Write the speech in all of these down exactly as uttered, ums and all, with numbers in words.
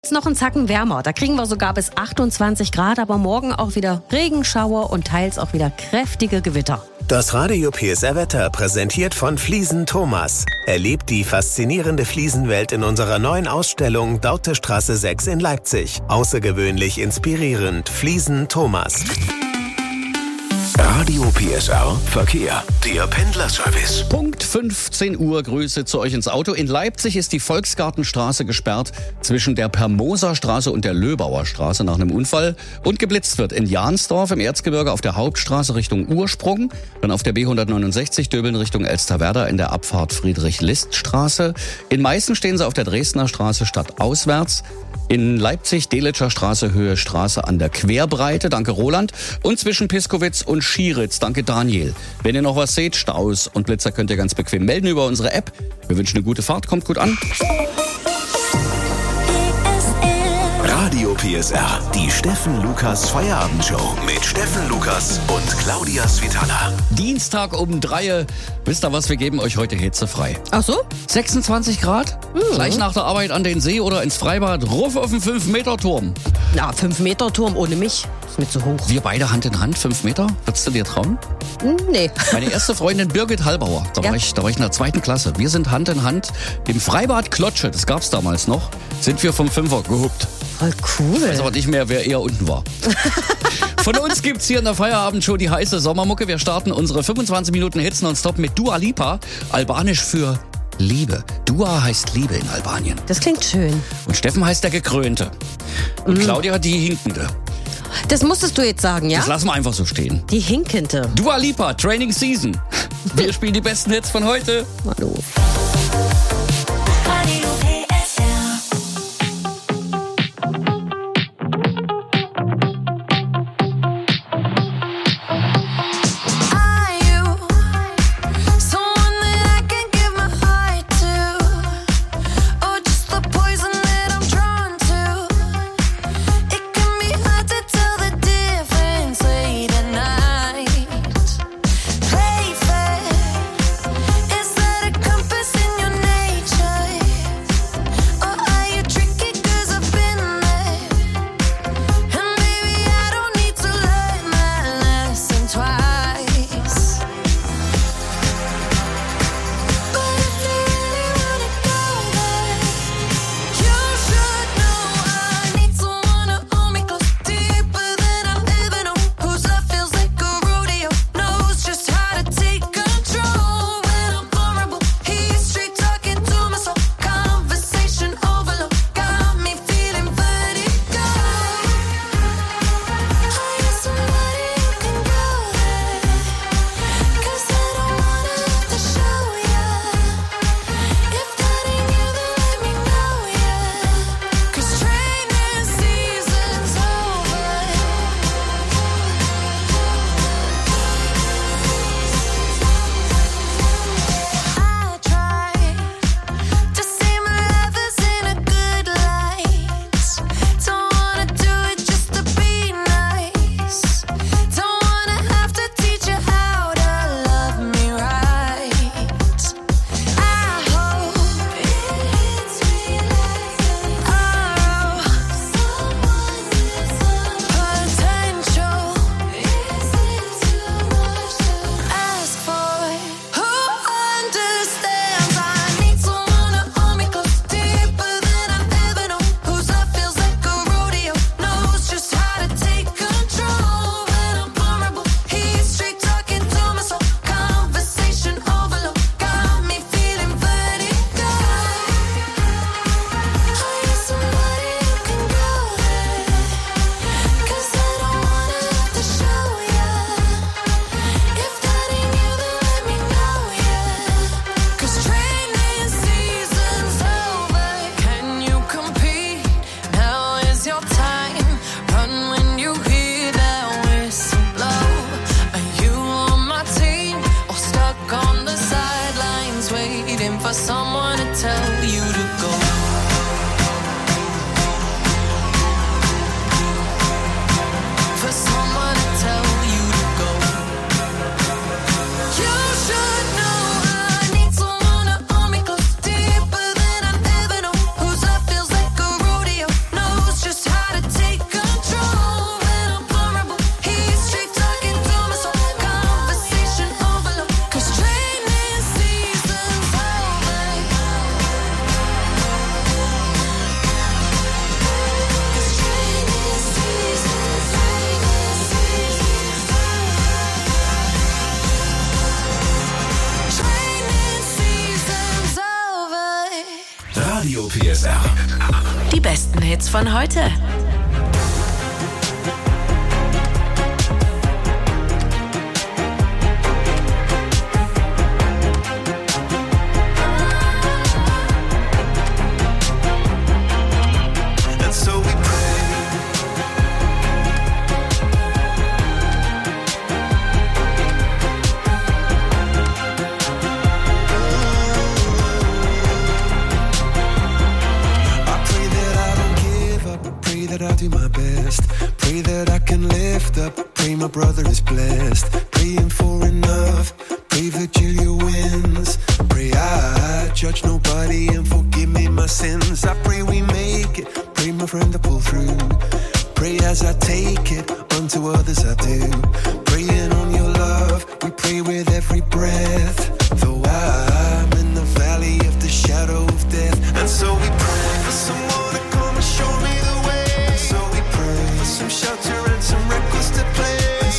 Ist noch ein Zacken wärmer. Da kriegen wir sogar bis achtundzwanzig Grad, aber morgen auch wieder Regenschauer und teils auch wieder kräftige Gewitter. Das Radio P S R-Wetter präsentiert von Fliesen Thomas. Erlebt die faszinierende Fliesenwelt in unserer neuen Ausstellung Dautestraße sechs in Leipzig. Außergewöhnlich inspirierend. Fliesen Thomas. Radio P S R Verkehr, der Pendlerservice. Punkt fünfzehn Uhr, Grüße zu euch ins Auto. In Leipzig ist die Volksgartenstraße gesperrt zwischen der Permoser Straße und der Löbauer Straße nach einem Unfall. Und geblitzt wird in Jahnsdorf im Erzgebirge auf der Hauptstraße Richtung Ursprung. Dann auf der B hundertneunundsechzig Döbeln Richtung Elsterwerda in der Abfahrt Friedrich-List-Straße. In Meißen stehen sie auf der Dresdner Straße stadtauswärts. In Leipzig, Delitzscher Straße, Höhe Straße an der Querbreite, danke Roland. Und zwischen Piskowitz und Schieritz, danke Daniel. Wenn ihr noch was seht, Staus und Blitzer könnt ihr ganz bequem melden über unsere App. Wir wünschen eine gute Fahrt, kommt gut an. Radio P S R, die Steffen Lukas Feierabendshow mit Steffen Lukas und Claudia Svitala. Dienstag um drei. Wisst ihr was, wir geben euch heute hitzefrei. Ach so? sechsundzwanzig Grad, mhm. Gleich nach der Arbeit an den See oder ins Freibad, ruf auf den fünf Meter Turm. Na, fünf Meter Turm ohne mich. Ist mir zu hoch. Wir beide Hand in Hand, fünf Meter. Würdest du dir trauen? Nee. Meine erste Freundin Birgit Hallbauer, da, ja. war ich, da war ich in der zweiten Klasse. Wir sind Hand in Hand im Freibad Klotsche, das gab's damals noch, sind wir vom Fünfer gehupt. Voll cool. Ich weiß aber nicht mehr, wer eher unten war. Von uns gibt's hier in der Feierabendshow die heiße Sommermucke. Wir starten unsere fünfundzwanzig Minuten Hits nonstop mit Dua Lipa, albanisch für Liebe. Dua heißt Liebe in Albanien. Das klingt schön. Und Steffen heißt der Gekrönte. Und mm. Claudia die Hinkende. Das musstest du jetzt sagen, ja? Das lassen wir einfach so stehen. Die Hinkende. Dua Lipa, Training Season. Wir spielen die besten Hits von heute. Hallo. Is that a company? besten Hits von heute. My brother is blessed, praying for enough, pray Virgilia wins, pray I judge nobody and forgive me my sins, I pray we make it, pray my friend to pull through, pray as I take it, unto others I do, praying on your love, we pray with every breath, though I'm in the valley of the shadow of death, and so we pray for someone to come and show me the way, and so we pray for some shelter and some records to play.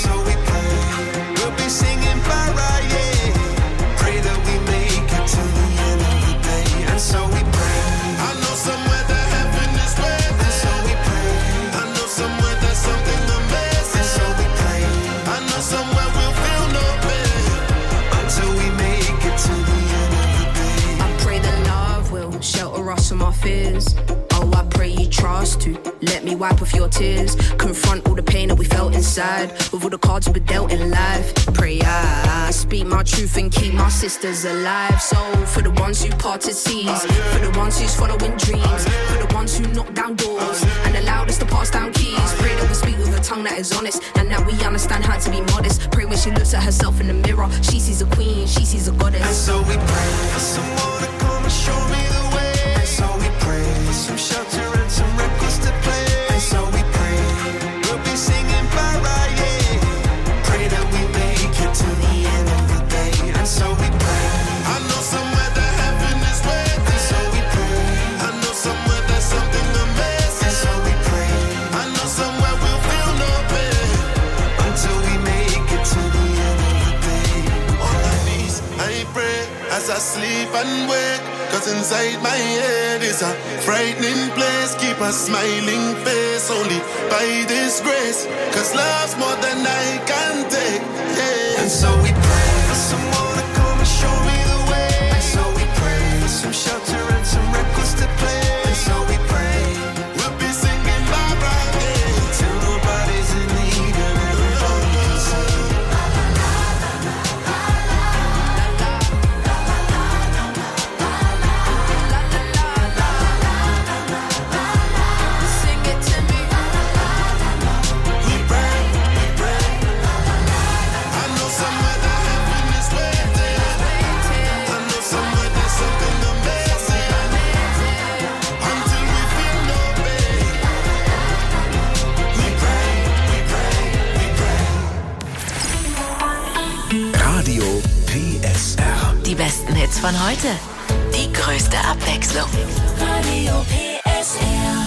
Fears. Oh, I pray you trust to let me wipe off your tears. Confront all the pain that we felt inside with all the cards we were dealt in life. Pray I speak my truth and keep my sisters alive. So for the ones who parted seas, for the ones who's following dreams, for the ones who knock down doors and allowed us to pass down keys. Pray that we speak with a tongue that is honest and that we understand how to be modest. Pray when she looks at herself in the mirror, she sees a queen, she sees a goddess. And so we pray for someone to come and show me the way. So we pray for some shelter and some records to play. And so we pray we'll be singing para, yeah. Pray that we make it to the end of the day. And so we pray. I know somewhere that heaven is waiting. And so we pray. I know somewhere there's something amazing. And so we pray. I know somewhere we'll feel no pain until we make it to the end of the day. On my knees I pray as I sleep and wake. Cause inside my head is a frightening place. Keep a smiling face only by this grace. Cause love's more than I can take, yeah. And so we pray for someone to come and show me the way. And so we pray for some shelter and some records to play. And so we pray we'll be singing bye bye, yeah. Till nobody's in need and everybody can sing. Die besten Hits von heute. Die größte Abwechslung. Radio P S R.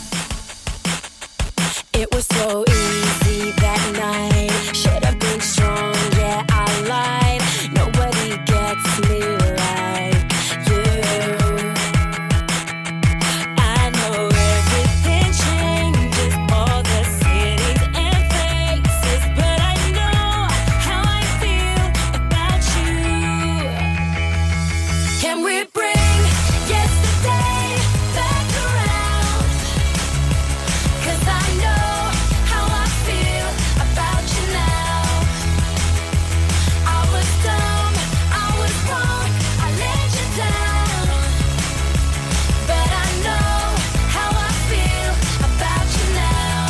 It was so easy that night. Should have been strong, yeah, I lied. Nobody gets me like you. I know everything changes, all the cities and faces, but I know how I feel about you. Can we bring yesterday back around? 'Cause I know how I feel about you now. I was dumb, I was wrong, I let you down, but I know how I feel about you now.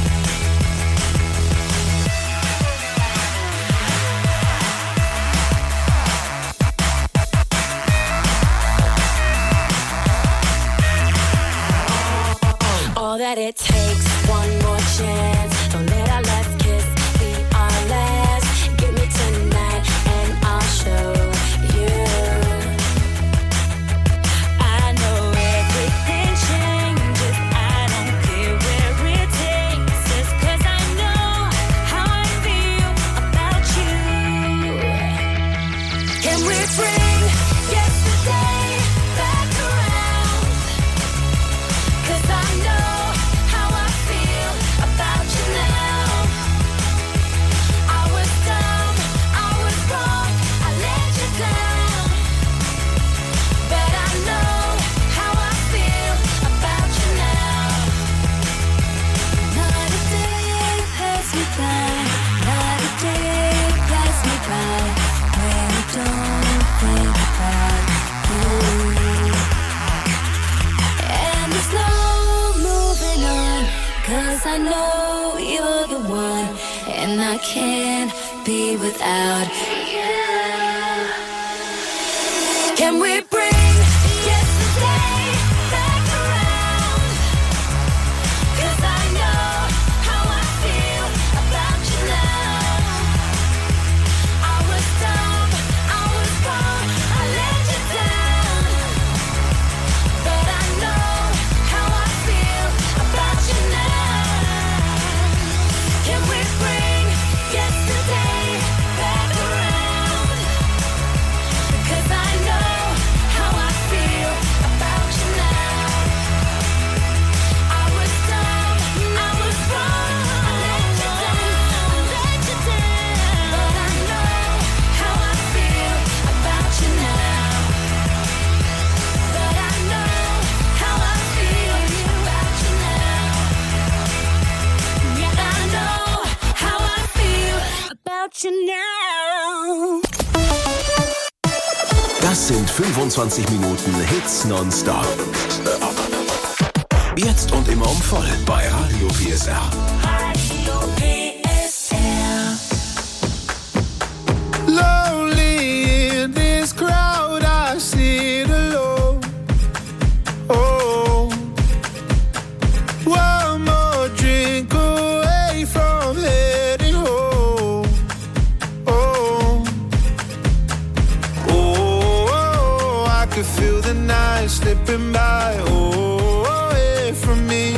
All that it takes, one more chance. Don't let our last kiss be our last. Give me tonight and I'll show you. I know everything changes, I don't care where it takes us, 'cause I know how I feel about you. Can we bring yesterday back around? 'Cause I know I know you're the one, and I can't be without you. Can we bring yesterday back around? 'Cause I know how I feel about you now. I was dumb, I was wrong, I let you down. But I know how I feel about you now. Can we bring yesterday back around? Because I know how I feel about you now. I was dumb, I was wrong, I let you down, I let you down. But I know how I feel about you now. But I know how I feel about you now. Yeah, I know how I feel about you now. Das sind fünfundzwanzig Minuten Hits nonstop. Jetzt und immer um voll bei Radio P S R. Radio P S R. Lonely in this crowd, I sit alone. Oh, one more drink away from heading home. Oh, oh, I could feel the night slipping by. Oh, away from me.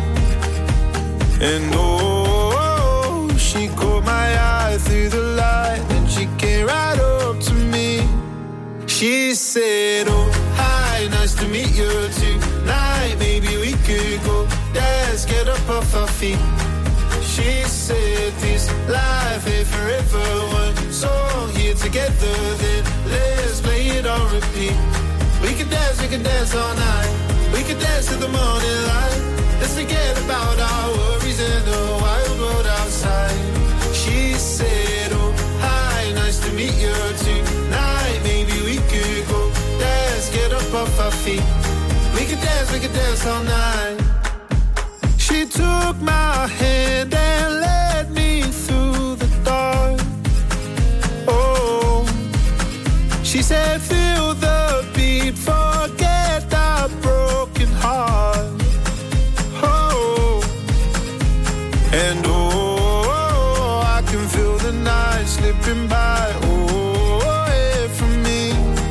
And oh, she caught my eye through the light, and she came right up to me. She said, oh, hi, nice to meet you tonight. Maybe we could go dance, get up off our feet. She said, this life ain't forever. One song here together, then let's play it on repeat. We can dance, we can dance all night. We can dance to the morning light. Let's forget about our worries in the wild world outside. She said, oh, hi, nice to meet you tonight. Maybe we could go dance, get up off our feet. We could dance, we could dance all night. She took my hand and led me through the dark. Oh, she said, feel the beat, forget that broken heart. Oh, and oh, I can feel the night slipping by. Oh, away from me.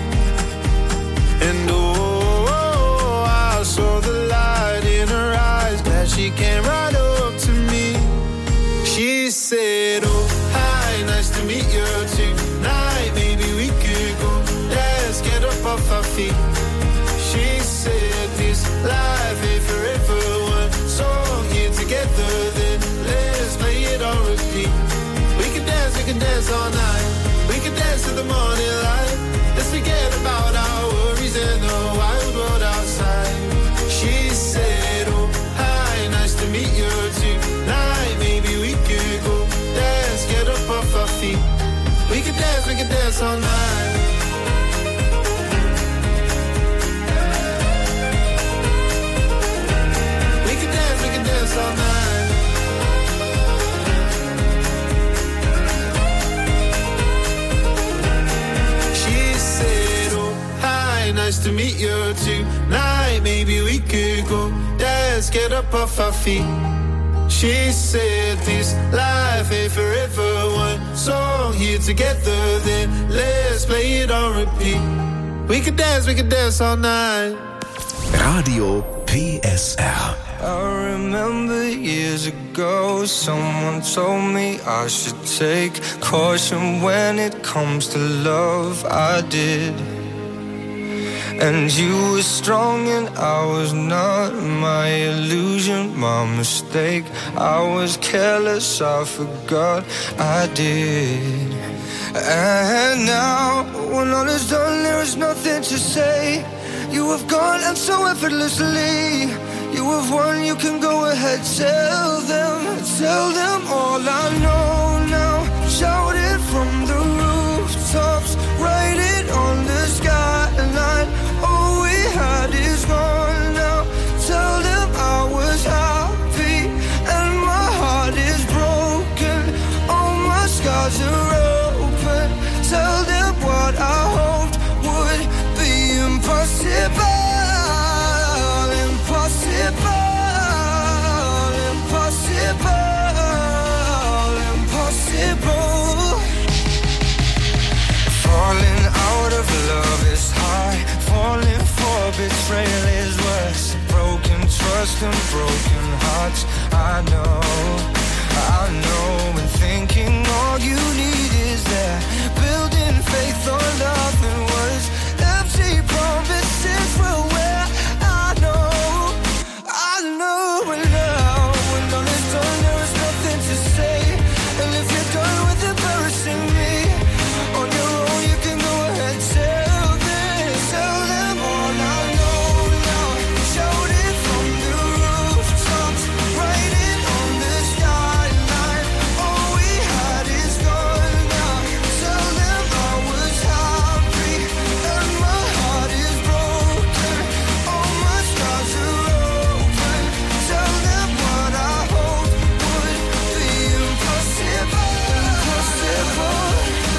And oh, I saw the light in her eyes as she came right up to me. She said, oh, hi, nice to meet you tonight. Maybe we could go dance, get up off our feet. She said, this life ain't forever. One song here together, then let's play it on repeat. We can dance, we can dance all night. We can dance to the morning light. Let's forget about our worries and the wild world outside. She said, oh, hi, nice to meet you tonight. Maybe we could go dance, get up off our feet. We can dance, we can dance all night. We can dance, we can dance all night. She said, oh, hi, nice to meet you tonight. Maybe we could go dance, get up off our feet. She said, this life ain't forever. One song here together, then let's play it on repeat. We can dance, we can dance all night. Radio P S R. I remember years ago, someone told me I should take caution when it comes to love. I did. And you were strong and I was not. My illusion, my mistake. I was careless, I forgot I did. And now, when all is done, there is nothing to say. You have gone and so effortlessly. You have won, you can go ahead, tell them, tell them all I know now. Shout it from the rooftops, write it on the skyline. All we had is gone now. Tell them I was happy and my trust and broken hearts. I know, I know. And thinking all you need is that building faith on nothing was empty promises were where I know, I know. And now when all is done, there is nothing to say. And if you're done with embarrassing me on your own, you can go ahead, tell them, tell them all I know now. Shout it from the rooftops, write it on the skyline. All we had is gone now. Tell them I was happy and my heart is broken. All my scars are open. Tell them what I hoped would be impossible. Impossible.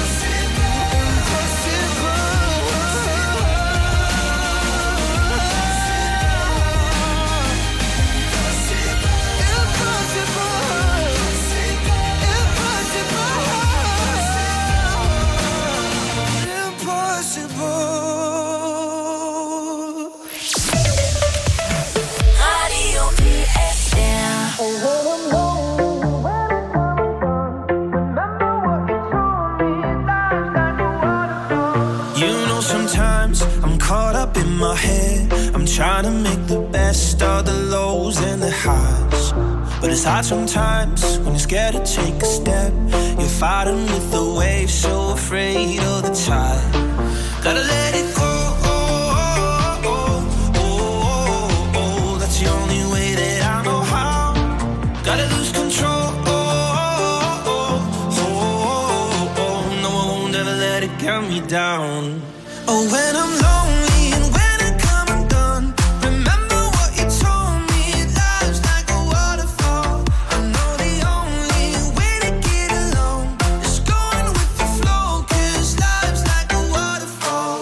Radio P S R. You know, sometimes I'm caught up in my head. I'm trying to make the best of the lows and the highs. But it's hard sometimes when you're scared to take a step. You're fighting with the waves, so afraid of the tide. Gotta let it go. That's the only way that I know how. Gotta lose control. No, I won't ever let it get me down. Oh, when I'm lonely and when I come undone, remember what you told me. Life's like a waterfall. I know the only way to get along is going with the flow, 'cause life's like a waterfall.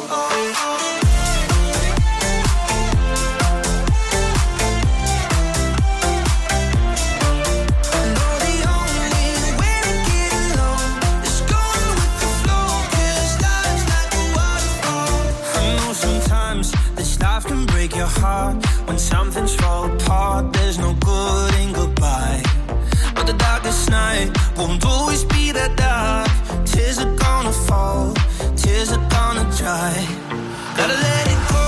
I know the only way to get along is going with the flow, 'cause life's like a waterfall. I know sometimes this life can break your heart. When something's fall apart, there's no good in goodbye. But the darkest night won't always be that dark. Tears are gonna fall, tears are gonna dry. Gotta let it go.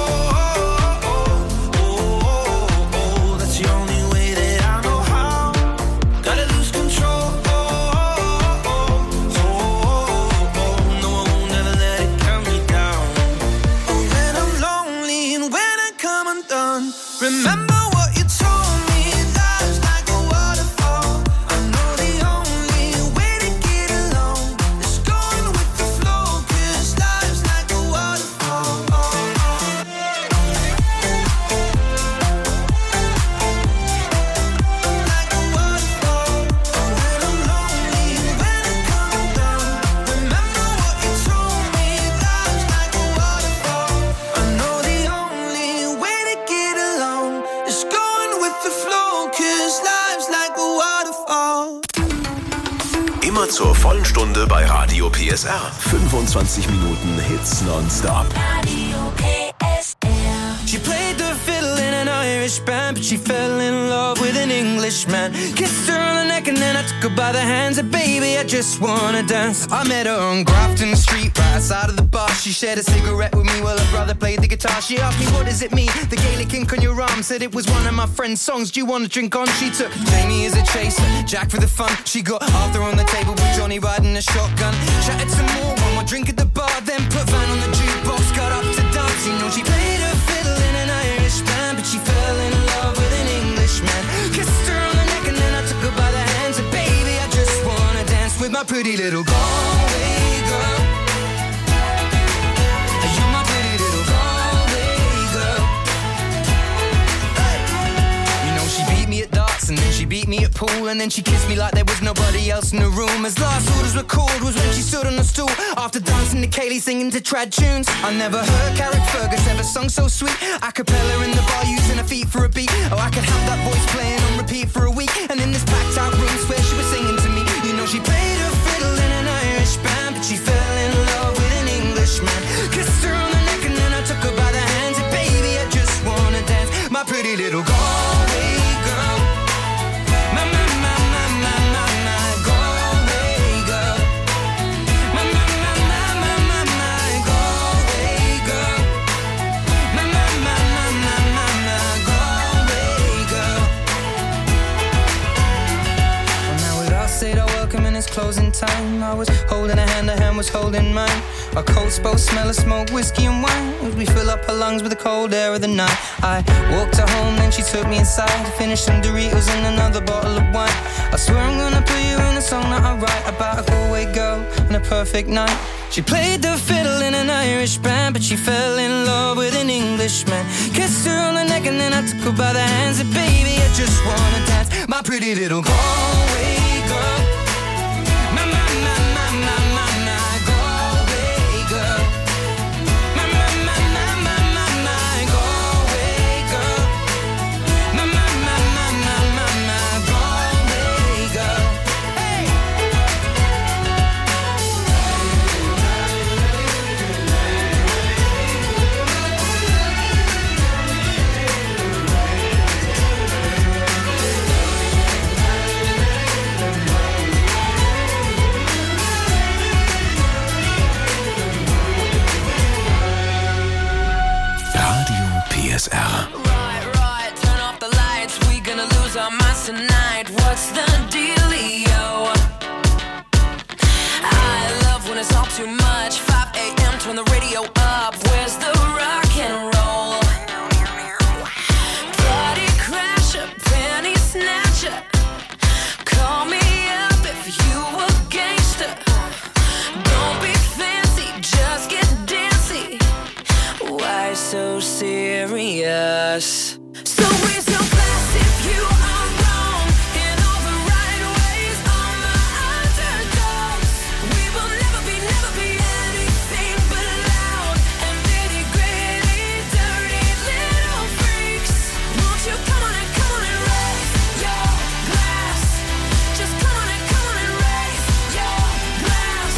That's the only way that I know how. Gotta lose control. No, I won't ever let it calm me down. Oh, when I'm lonely and when I come undone, remember what you told me. Life's like a waterfall. I know the only way to get along is going with the flow, 'cause life's like a waterfall. Like a waterfall. When I'm lonely and when I come undone, remember what you told me. Life's like a waterfall. I know the only way to get along is going with the flow, 'cause life's like a waterfall. Immer zur vollen Stunde bei Radio P S R. fünfundzwanzig Minuten Hits nonstop. Radio P S R. She played the fiddle in an Irish band, but she fell in love with an Englishman. Kissed her on the neck and then I took her by the hands. And baby, I just wanna dance. I met her on Grafton Street, right outside of the bar. She shared a cigarette with me while her brother played the guitar. She asked me, what does it mean? The Gaelic ink on your arm. Said it was one of my friend's songs. Do you want to drink on? She took Jamie as a chaser, Jack for the fun. She got Arthur on the table with Johnny riding a shotgun. Chatted some more, one more drink at the bar. Then put Van on the jukebox, got up to dance. You know she played her fiddle in an Irish band, but she fell in love with an Englishman. Kissed her on the neck and then I took her by the hands. And baby, I just wanna dance with my pretty little Galway girl. You're my pretty little Galway girl. Hey. You know she beat me at darts and then she beat me at pool, and then she kissed me like there was nobody else in the room. As last orders were called was when she stood on the stool after dancing to Kaylee singing to trad tunes. I never heard Carrick Fergus ever sung so sweet. A cappella in the bar using her feet for a beat. Oh, I could have that voice playing on repeat for a week. And in this packed out room where she was singing to me, you know she played her fiddle in an Irish band, but she fell in love with an Englishman. Kissed her on the neck and then I took her by the hands. And baby, I just wanna dance, my pretty little girl. closing time. I was holding her hand, her hand was holding mine. Our coats both smell of smoke, whiskey and wine. As we fill up her lungs with the cold air of the night. I walked her home, then she took me inside. Finished some Doritos and another bottle of wine. I swear I'm gonna put you in a song that I write about a Galway girl and a perfect night. She played the fiddle in an Irish band, but she fell in love with an Englishman. Kissed her on the neck and then I took her by the hands. And baby, I just wanna dance, my pretty little Galway girl. My, my, my, my, my, my, my Galway girl. My, my, my, my, my, my, my Galway girl. My, my, my, my, my, my, my Galway girl. Hey! Radio P S R. Right, right, turn off the lights. We gonna lose our minds tonight. What's the dealio? I love when it's all too much. five a.m. turn the radio up. Where's the rock and roll? Party crasher, penny snatcher. Call me up if you a gangster. Don't be fancy, just get dancy. Why so serious? So raise your glass if you are wrong in all the right ways. All the underdogs. We will never be, never be anything but loud and nitty gritty, dirty little freaks. Won't you come on and come on and raise your glass? Just come on and come on and raise your glass.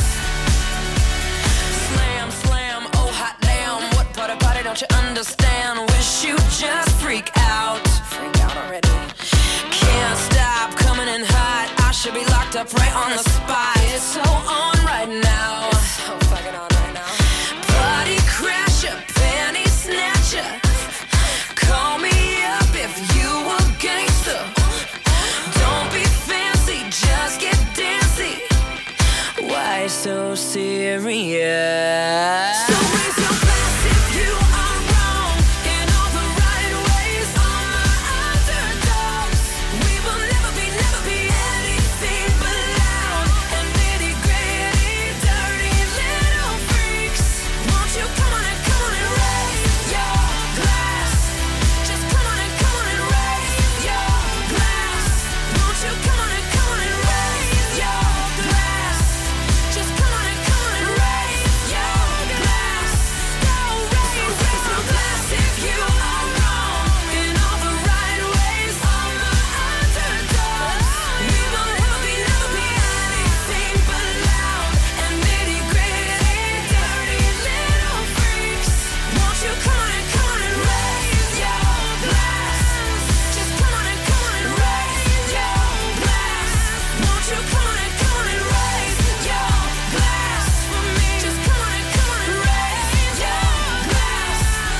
Slam, slam, oh hot damn. What part of party don't you understand? Wish you just freak out. Freak out already. Can't stop coming in hot. I should be locked up right on the spot. It's so on right now. It's so fucking on right now. Party crasher, penny snatcher. Call me up if you a gangster. Don't be fancy, just get dancy. Why so serious? So raise your glass if you are wrong in all the right ways. All the underdogs. We will never be, never be anything but loud and nitty gritty, dirty little freaks. Won't you come on and come on and raise your glass? Just come on and come on and raise your glass. Won't you come on and come on and raise your glass? Just come on and come on and raise your glass. So raise, raise your glass if you are wrong in all the right ways. All the underdogs. We will never be, never be anything but loud and nitty gritty, dirty little freaks. Won't you come on and come on and raise your glass? Just come on and come on and raise your glass. Won't you come on and come on and raise your glass for me? Just come on and come on and raise your glass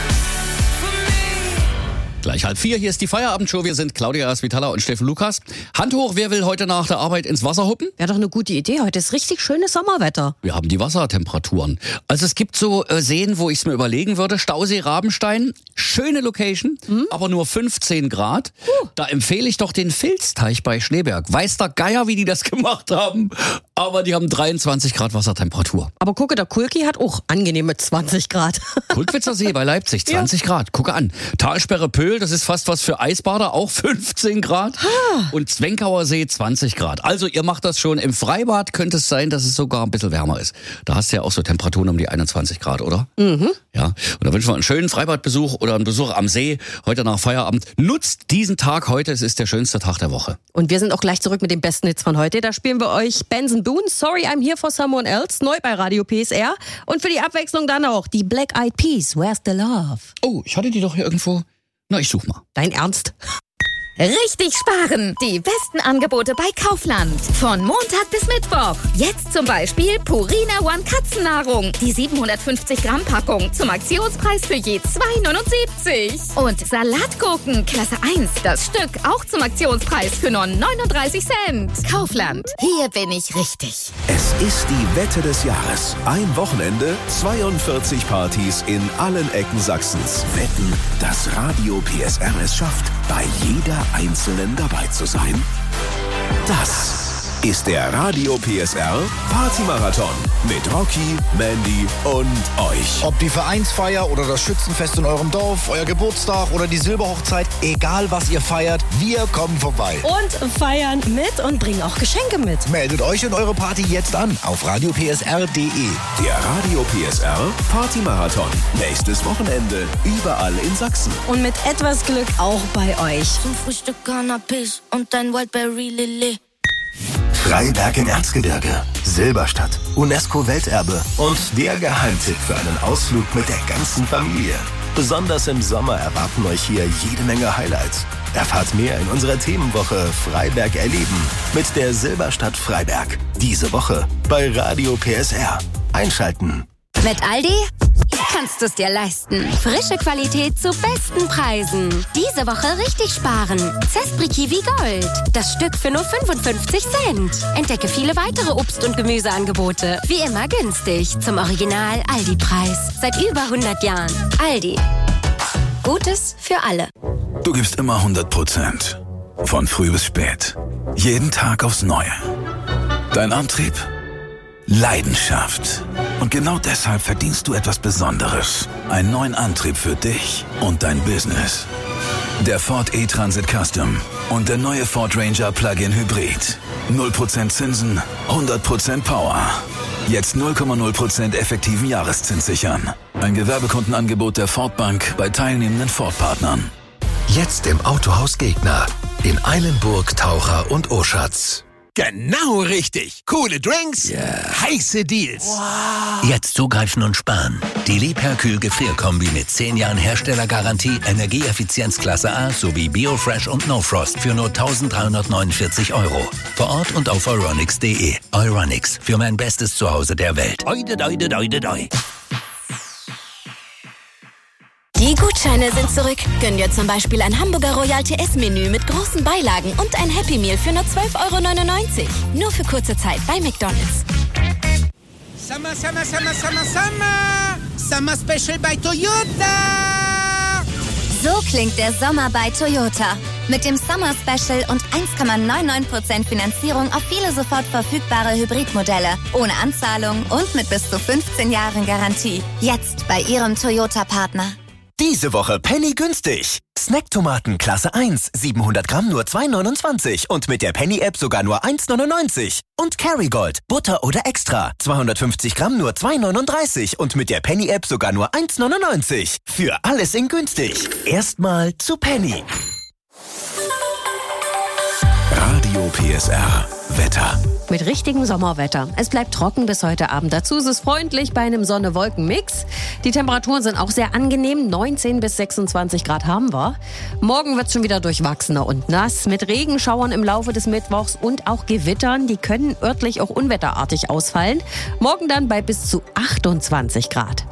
for me. Gleich halb vier, hier ist die Feierabendshow. Wir sind Claudia Asvitala und Steffen Lukas. Hand hoch, wer will heute nach der Arbeit ins Wasser huppen? Wäre doch eine gute Idee. Heute ist richtig schönes Sommerwetter. Wir haben die Wassertemperaturen. Also es gibt so äh, Seen, wo ich es mir überlegen würde. Stausee Rabenstein, schöne Location, aber nur fünfzehn Grad. Da empfehle ich doch den Filzteich bei Schneeberg. Weiß der Geier, wie die das gemacht haben. Aber die haben dreiundzwanzig Grad Wassertemperatur. Aber gucke, der Kulki hat auch angenehme zwanzig Grad. Kulkwitzer See bei Leipzig, zwanzig Grad. Gucke an. Talsperre Pöhl, das ist fast was für Eisbader, auch fünfzehn Grad. Und Zwenkauer See, zwanzig Grad. Also ihr macht das schon. Im Freibad könnte es sein, dass es sogar ein bisschen wärmer ist. Da hast du ja auch so Temperaturen um die einundzwanzig Grad, oder? Mhm. Ja. Und da wünschen wir einen schönen Freibadbesuch oder einen Besuch am See heute nach Feierabend. Nutzt diesen Tag heute, es ist der schönste Tag der Woche. Und wir sind auch gleich zurück mit den besten Hits von heute. Da spielen wir euch Benson Boone, Sorry I'm Here for Someone Else, neu bei Radio P S R. Und für die Abwechslung dann auch die Black Eyed Peas, Where's the Love? Oh, ich hatte die doch hier irgendwo. Na, ich such mal. Dein Ernst? Richtig sparen! Die besten Angebote bei Kaufland. Von Montag bis Mittwoch. Jetzt zum Beispiel Purina One Katzennahrung. Die siebenhundertfünfzig Gramm Packung zum Aktionspreis für je zwei neunundsiebzig. Und Salatgurken Klasse eins. Das Stück auch zum Aktionspreis für nur neununddreißig Cent. Kaufland. Hier bin ich richtig. Es ist die Wette des Jahres. Ein Wochenende, zweiundvierzig Partys in allen Ecken Sachsens. Wetten, dass Radio P S R es schafft, bei jeder Einzelnen dabei zu sein? Das ist der Radio P S R Partymarathon mit Rocky, Mandy und euch. Ob die Vereinsfeier oder das Schützenfest in eurem Dorf, euer Geburtstag oder die Silberhochzeit, egal was ihr feiert, wir kommen vorbei. Und feiern mit und bringen auch Geschenke mit. Meldet euch und eure Party jetzt an auf radio p s r punkt d e. Der Radio P S R Partymarathon. Nächstes Wochenende überall in Sachsen. Und mit etwas Glück auch bei euch. Zum Frühstück Cannabis und ein Wildberry Lilly. Freiberg im Erzgebirge, Silberstadt, UNESCO-Welterbe und der Geheimtipp für einen Ausflug mit der ganzen Familie. Besonders im Sommer erwarten euch hier jede Menge Highlights. Erfahrt mehr in unserer Themenwoche Freiberg erleben mit der Silberstadt Freiberg. Diese Woche bei Radio P S R. Einschalten. Mit Aldi kannst du es dir leisten. Frische Qualität zu besten Preisen. Diese Woche richtig sparen. Zespri Kiwi Gold. Das Stück für nur fünfundfünfzig Cent. Entdecke viele weitere Obst- und Gemüseangebote. Wie immer günstig. Zum Original Aldi-Preis. Seit über hundert Jahren. Aldi. Gutes für alle. Du gibst immer hundert Prozent. Von früh bis spät. Jeden Tag aufs Neue. Dein Antrieb? Leidenschaft. Und genau deshalb verdienst du etwas Besonderes. Einen neuen Antrieb für dich und dein Business. Der Ford E-Transit Custom und der neue Ford Ranger Plug-in Hybrid. null Prozent Zinsen, hundert Prozent Power. Jetzt null Komma null Prozent effektiven Jahreszins sichern. Ein Gewerbekundenangebot der Ford Bank bei teilnehmenden Ford-Partnern. Jetzt im Autohaus Gegner. In Eilenburg, Taucher und Oschatz. Genau richtig. Coole Drinks, Yeah. heiße Deals. Jetzt zugreifen und sparen. Die Liebherr-Kühl Gefrierkombi mit zehn Jahren Herstellergarantie, Energieeffizienz Klasse A sowie Biofresh und No Frost für nur eintausenddreihundertneunundvierzig Euro. Vor Ort und auf euronics punkt de. Euronics, für mein bestes Zuhause der Welt. Oide, oide, oide, oide. Die Gutscheine sind zurück. Gönn dir zum Beispiel ein Hamburger Royal T S-Menü mit großen Beilagen und ein Happy Meal für nur zwölf Euro neunundneunzig. Nur für kurze Zeit bei McDonald's. Summer, Summer, Summer, Summer, Summer. Summer Special bei Toyota. So klingt der Sommer bei Toyota. Mit dem Summer Special und eins Komma neunundneunzig Prozent Finanzierung auf viele sofort verfügbare Hybridmodelle. Ohne Anzahlung und mit bis zu fünfzehn Jahren Garantie. Jetzt bei Ihrem Toyota-Partner. Diese Woche Penny günstig. Snacktomaten Klasse eins, siebenhundert Gramm nur zwei neunundzwanzig und mit der Penny-App sogar nur eins neunundneunzig. Und Kerrygold, Butter oder Extra, zweihundertfünfzig Gramm nur zwei neununddreißig und mit der Penny-App sogar nur eins neunundneunzig. Für alles in günstig. Erstmal zu Penny. Radio P S R Wetter. Mit richtigem Sommerwetter. Es bleibt trocken bis heute Abend. Dazu ist es freundlich bei einem Sonne-Wolken-Mix. Die Temperaturen sind auch sehr angenehm. neunzehn bis sechsundzwanzig Grad haben wir. Morgen wird es schon wieder durchwachsener und nass. Mit Regenschauern im Laufe des Mittwochs und auch Gewittern. Die können örtlich auch unwetterartig ausfallen. Morgen dann bei bis zu achtundzwanzig Grad.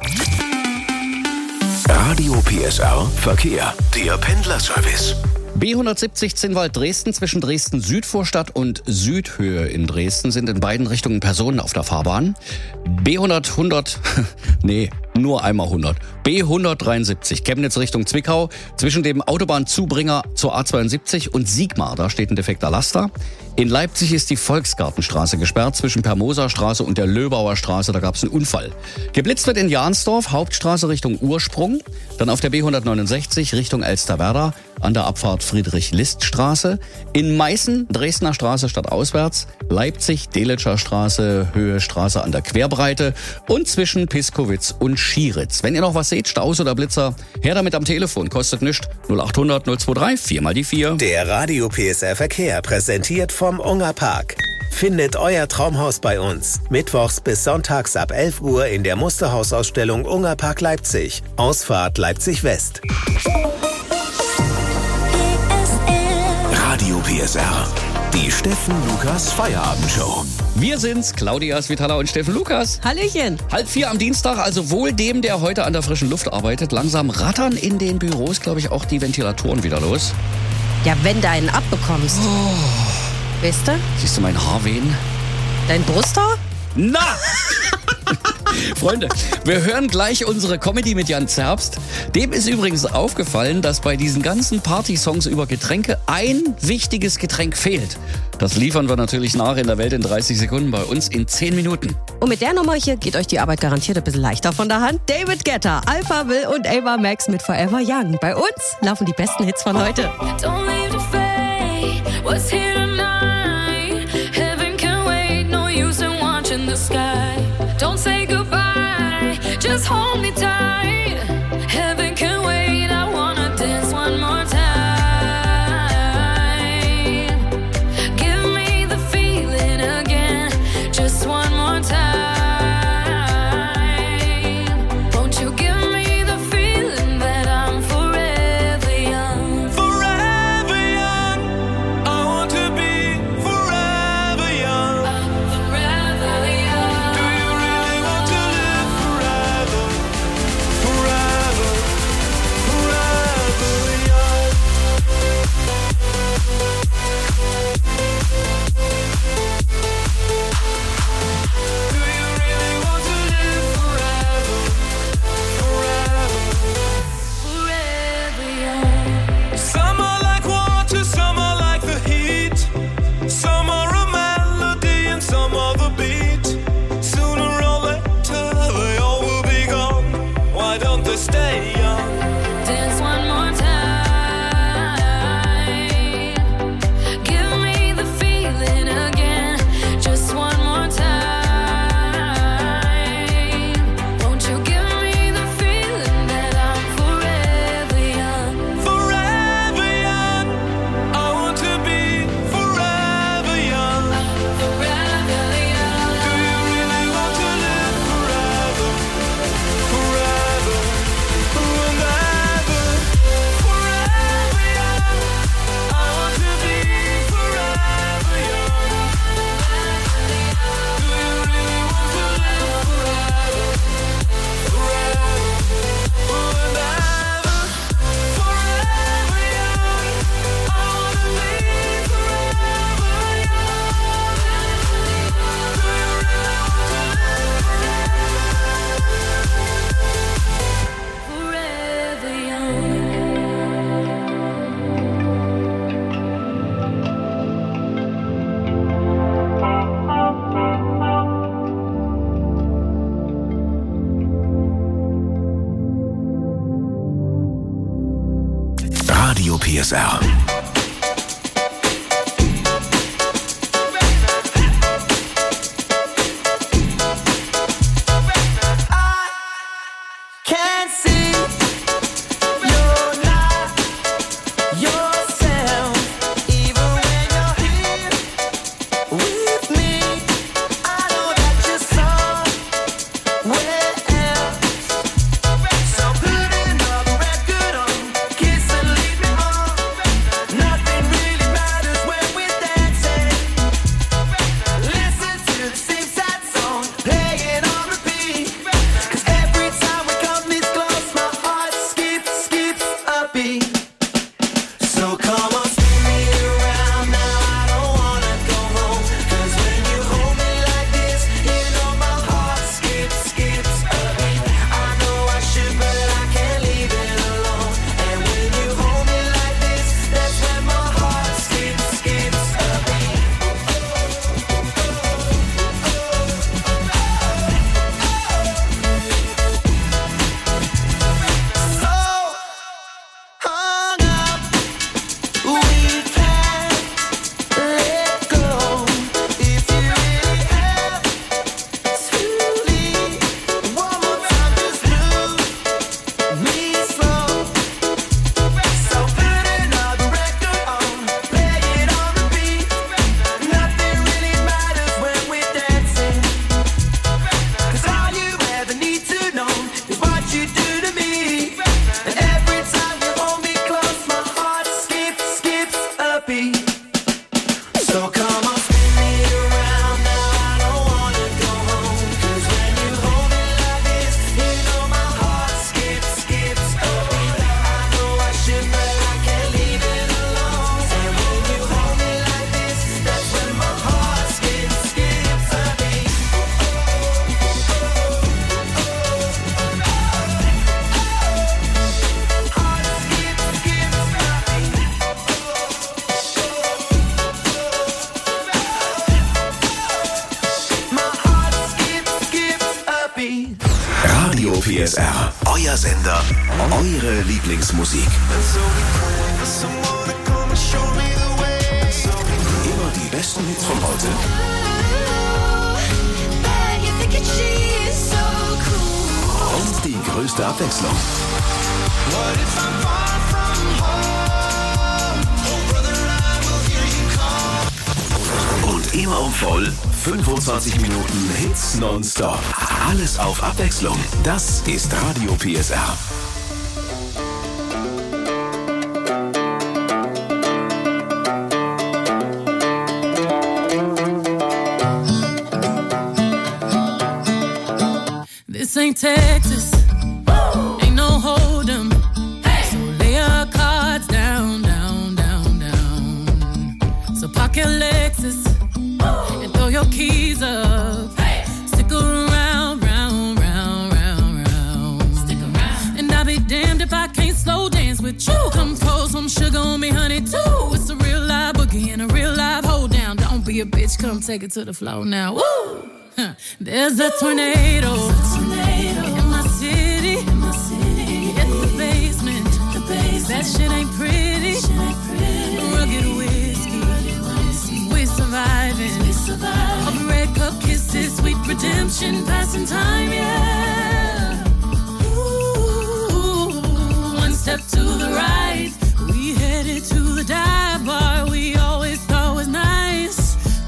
Radio P S R Verkehr. Der Pendlerservice. B hundertsiebzig Zinnwald-Dresden zwischen Dresden-Südvorstadt und Südhöhe in Dresden sind in beiden Richtungen Personen auf der Fahrbahn. B hundert, hundert, nee, nur einmal hundert. B hundertdreiundsiebzig Chemnitz Richtung Zwickau zwischen dem Autobahnzubringer zur A zweiundsiebzig und Siegmar, da steht ein defekter Laster. In Leipzig ist die Volksgartenstraße gesperrt zwischen Permoser Straße und der Löbauer Straße, da gab es einen Unfall. Geblitzt wird in Jahnsdorf, Hauptstraße Richtung Ursprung, dann auf der B hundertneunundsechzig Richtung Elsterwerda an der Abfahrt Friedrich-List-Straße, in Meißen Dresdner Straße stadtauswärts, Leipzig Delitscher Straße, Höhe Straße an der Querbreite und zwischen Piskowitz und Schieritz. Wenn ihr noch was seht, Staus oder Blitzer, her damit am Telefon, kostet nichts. null achthundert null dreiundzwanzig vier mal die vier. Der Radio P S R Verkehr präsentiert vom Unger Park. Findet euer Traumhaus bei uns. Mittwochs bis sonntags ab elf Uhr in der Musterhausausstellung Unger Park Leipzig. Ausfahrt Leipzig West. P S R P S R. Die Steffen Lukas Feierabendshow. Wir sind's, Claudia Svitala und Steffen Lukas. Hallöchen. Halb vier am Dienstag, also wohl dem, der heute an der frischen Luft arbeitet. Langsam rattern in den Büros, glaube ich, auch die Ventilatoren wieder los. Ja, wenn du einen abbekommst. Oh. Weißt du? Siehst du mein Haar wehen? Dein Brusthaar? Na! Freunde, wir hören gleich unsere Comedy mit Jan Zerbst. Dem ist übrigens aufgefallen, dass bei diesen ganzen Party-Songs über Getränke ein wichtiges Getränk fehlt. Das liefern wir natürlich nach in der Welt in dreißig Sekunden, bei uns in zehn Minuten. Und mit der Nummer hier geht euch die Arbeit garantiert ein bisschen leichter von der Hand. David Guetta, Alpha Will und Ava Max mit Forever Young. Bei uns laufen die besten Hits von heute. Don't leave the fate, what's here tonight? Heaven can wait, no use in watching the sky. Don't say goodbye, just hold me tight. Heaven can wait, I wanna dance one more time. Give me the feeling again, just one more time. Won't you give me the feeling that I'm forever young? Forever young, I want to be forever young. Forever young. Do you really want to live forever? Forever, forever young. Do you really want to live forever? Forever, Forever young. some are like water, some are like the heat. Some are a melody and some are the beat. Sooner or later they all will be gone. Why don't they stay young? Dance one more time. Give me the feeling again, just one more time. Won't you give me the feeling that I'm forever young? Forever young, I want to be forever young. Forever young. Do you really want to live forever? Forever, and ever. Forever young, I want to be forever young. Do you really want to live forever? Forever, and ever. Forever young, I want to be forever young. Do you really want to live Forever young. Radio P S R. Can't see you're not yourself, even when you're here with me. I know that you're somewhere else. So put another record on, kiss and leave me on. S R. Euer Sender, eure Lieblingsmusik. Immer die besten Hits von heute. Und die größte Abwechslung. Und immer um voll fünfundzwanzig Minuten Hits nonstop. Alles auf Abwechslung. Das ist Radio P S R. This ain't Texas, ain't no hold'em. So lay your cards down, down, down, down. So park your Lexus and throw your keys up. Stick around, round, round, round, round. Stick around. And I'll be damned if I can't slow dance with you. Come pour some sugar on me, honey, too. It's a real live boogie and a real live hold down. Don't be a bitch, come take it to the floor now. Woo! Huh. There's a tornado, in my city, in my city. Hit the basement, the basement. That shit ain't pretty, shit ain't pretty. Rugged whiskey, we surviving. We surviving. Of red cup kisses, sweet redemption, passing time, yeah. Ooh, one step to the right, we headed to the dive bar we always thought was nice.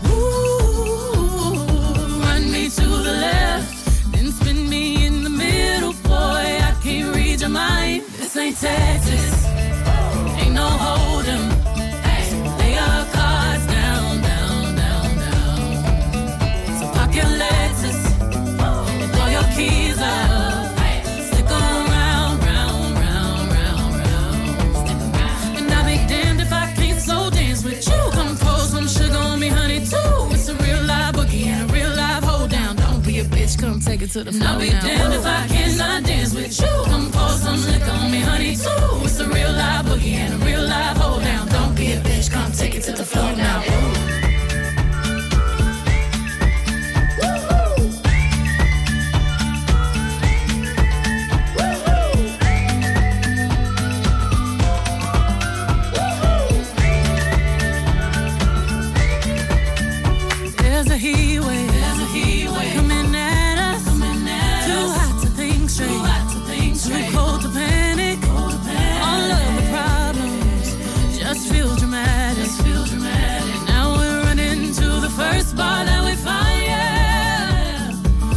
To the left, then spin me in the middle, boy, I can't read your mind. This ain't Texas, ain't no hold'em. Lay your cards down, down, down, down. So park your Lexus and throw your keys up. Stick around, round, round, round, round. And I'll be damned if I can't slow dance with you. Come pour some sugar on me, honey, too. It's a real live boogie and a real live hold down. Don't be a bitch, come take it to the floor. I'll be damned if I cannot dance with you. Come pour some liquor on me, honey, too. It's a real live boogie and a real live hold down. Don't be a bitch, come take it to the floor now. There's a heat wave, there's a heat wave coming at us, coming at too us. Hot to think straight, too hot to think straight. Too cold to panic, cold to panic. All of the problems just feel dramatic, just feel dramatic. Now we're running to the first bar that we find, yeah.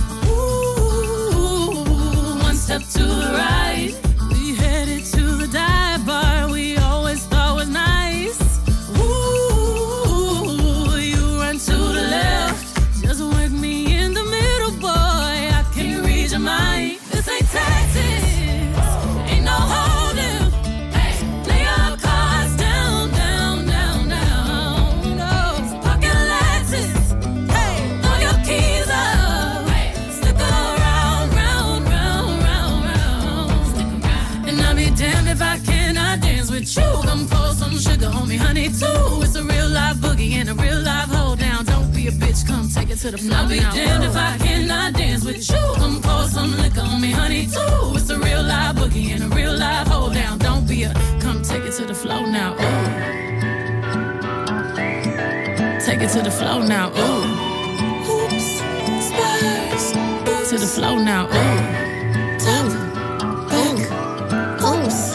Ooh, one step to the right, we headed to the dive bar we always thought was nice. Ooh, you run to the left, just work me in the middle, boy, I can't read your mind. This ain't Texas, ain't no hold'em. Lay your cards down, down, down, down. No, park your Lexus, hey, throw your keys up. Stick around, round, round, round, round. And I'll be damned if I cannot dance with you. Come pour some sugar on me, honey, too. It's a real live boogie and a real live hold down. Don't be a bitch, come take it to the floor. I'll be damned if I cannot dance with you. Come pour some liquor on me, honey, too. It's a real live boogie and a real live hold down. Don't be a, come take it to the floor now. Ooh. Take it to the floor now. Ooh. Oops, spurs, boots. To the floor now. Ooh. Top, back, oops.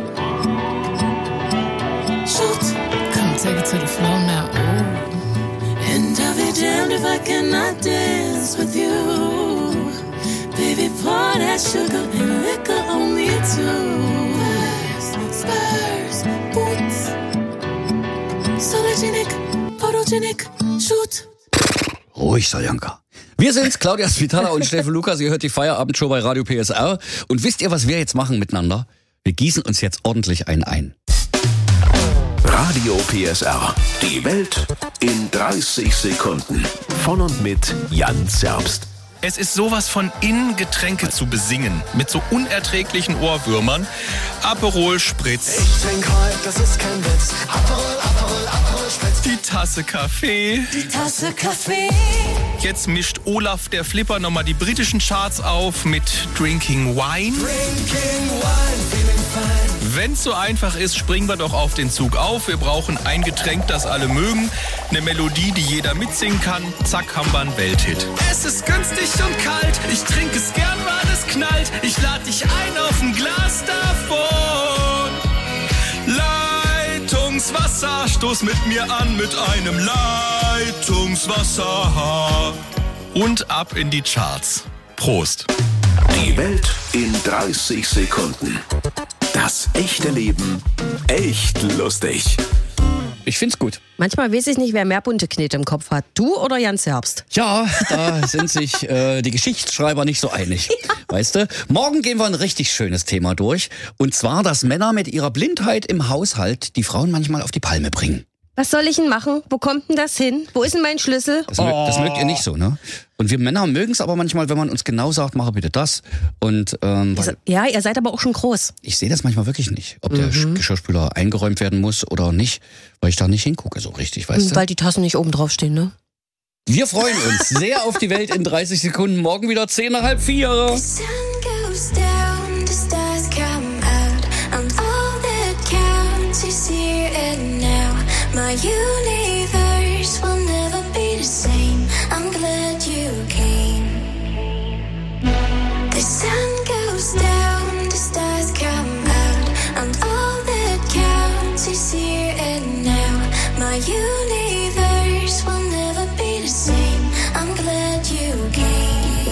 Shoot, come take it to the floor now. Ooh. And I'll be damned if I cannot dance with you. Baby, pour that sugar and liquor on me too. Spurs, boots. Sologenic, photogenic, shoot. Ruhig, Saljanka. Wir sind's, Claudia Svitala und Steffen Lukas. Ihr hört die Feierabendshow bei Radio P S R. Und wisst ihr, was wir jetzt machen miteinander? Wir gießen uns jetzt ordentlich einen ein. Radio P S R. Die Welt in dreißig Sekunden. Von und mit Jan Zerbst. Es ist sowas von in, Getränke zu besingen. Mit so unerträglichen Ohrwürmern. Aperol Spritz. Ich trink heute, das ist kein Witz. Aperol, Aperol, Aperol Spritz. Die Tasse Kaffee. Die Tasse Kaffee. Jetzt mischt Olaf der Flipper nochmal die britischen Charts auf mit Drinking Wine. Drinking wine, feeling fine. Wenn's so einfach ist, springen wir doch auf den Zug auf. Wir brauchen ein Getränk, das alle mögen. Eine Melodie, die jeder mitsingen kann. Zack, haben wir einen Welthit. Es ist günstig und kalt. Ich trinke es gern, weil es knallt. Ich lade dich ein auf ein Glas davon. Leitungswasser, stoß mit mir an mit einem Leitungswasser. Und ab in die Charts. Prost. Die Welt in dreißig Sekunden. Das echte Leben echt lustig. Ich find's gut. Manchmal weiß ich nicht, wer mehr bunte Knete im Kopf hat. Du oder Jans Herbst? Ja, da sind sich äh, die Geschichtsschreiber nicht so einig. Ja. Weißt du? Morgen gehen wir ein richtig schönes Thema durch. Und zwar, dass Männer mit ihrer Blindheit im Haushalt die Frauen manchmal auf die Palme bringen. Was soll ich denn machen? Wo kommt denn das hin? Wo ist denn mein Schlüssel? Das, mö oh. das mögt ihr nicht so, ne? Und wir Männer mögen es aber manchmal, wenn man uns genau sagt, mache bitte das. Und ähm, weil ja, ihr seid aber auch schon groß. Ich sehe das manchmal wirklich nicht, ob der Mhm. Geschirrspüler eingeräumt werden muss oder nicht, weil ich da nicht hingucke so richtig, weißt du? Weil die Tassen nicht oben drauf stehen, ne? Wir freuen uns sehr auf die Welt in dreißig Sekunden. Morgen wieder zehn nach halb vier. goes down, the stars come out, and all that counts is here and now. My universe will never be the same. I'm glad you came. The sun goes down, the stars come out, and all that counts is here and now. My universe will never be the same. I'm glad you came.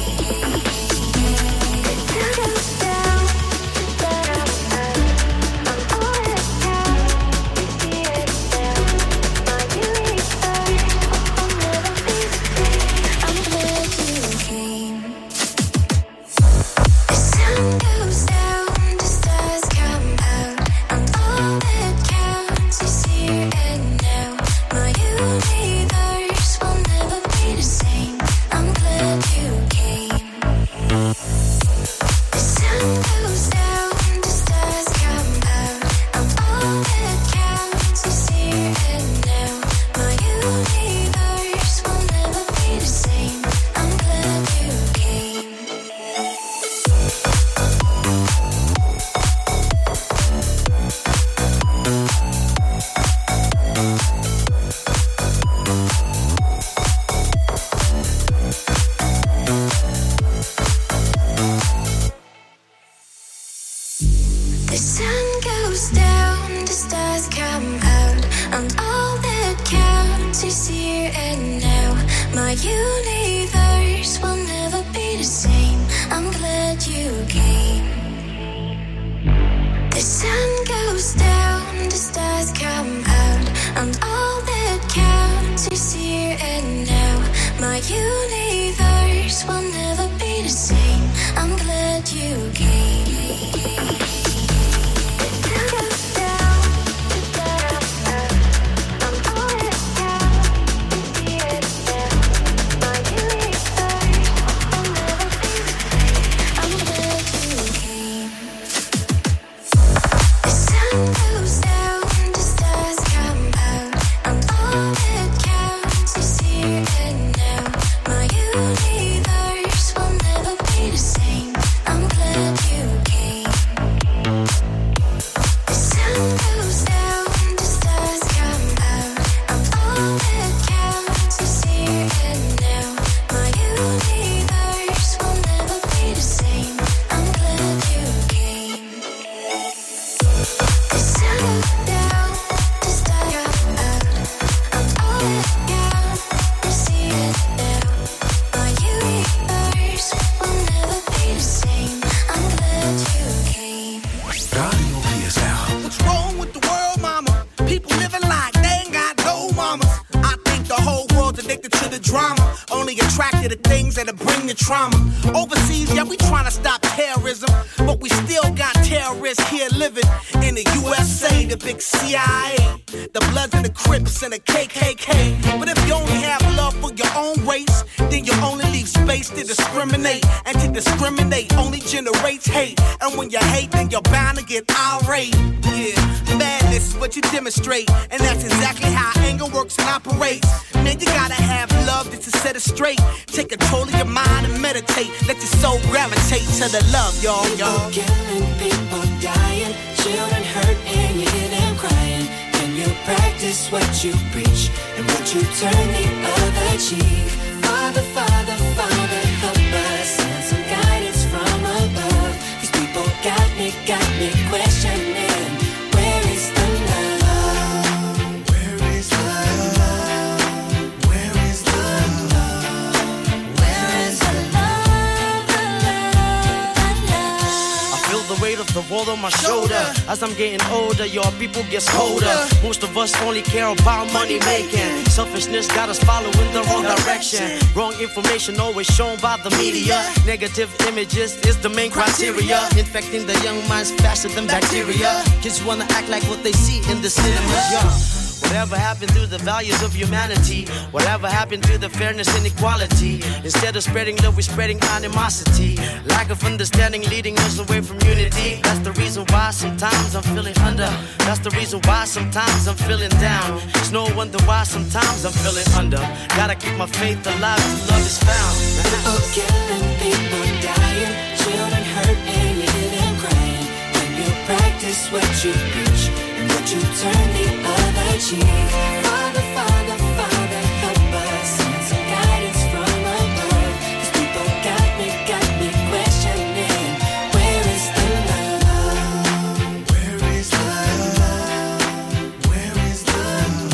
The sun goes down, the stars come out, and all that counts is here and now. My universe will never be the same. I'm glad you came. The sun goes down, the stars come out, and all that counts is here and now. My universe will never be the same. I'm glad you came. Trauma. Overseas, yeah, we trying to stop terrorism, but we still got terrorists here living in the U S A, the big C I A, the Bloods and the Crips and the K K K. But if you only have love for your own race, then you only leave space to to discriminate, and to discriminate only generates hate. And when you hate, then you're bound to get irate. Yeah, madness is what you demonstrate, and that's exactly how anger works and operates. Man, you gotta have love just to set it straight. Take control of your mind and meditate. Let your soul gravitate to the love, y'all, y'all. People killing, people dying, children hurt and you hear them crying. Can you practice what you preach and would you turn the other cheek? Father, Father, Father, help us, send some guidance from above. These people got me, got me questioning, where is the love? Where is the love? Where is the love? Where is the love, the love, the love? I feel the weight of the world on my shoulder. As I'm getting older, your people get colder. Most of us only care about money making. Selfishness got us following the wrong direction. Wrong information always shown by the media. Negative images is the main criteria. Infecting the young minds faster than bacteria. Kids wanna act like what they see in the cinemas, yeah. Whatever happened to the values of humanity? Whatever happened to the fairness and equality? Instead of spreading love, we're spreading animosity. Lack of understanding leading us away from unity. That's the reason why sometimes I'm feeling under. That's the reason why sometimes I'm feeling down. It's no wonder why sometimes I'm feeling under. Gotta keep my faith alive till love is found. People killing, people dying, children hurt and you hear them crying. When you practice what you preach, and would you turn the other cheek? Father, Father, Father, help us, send some guidance from above. These people got me, got me questioning, where is the love? Where is the love? Where is the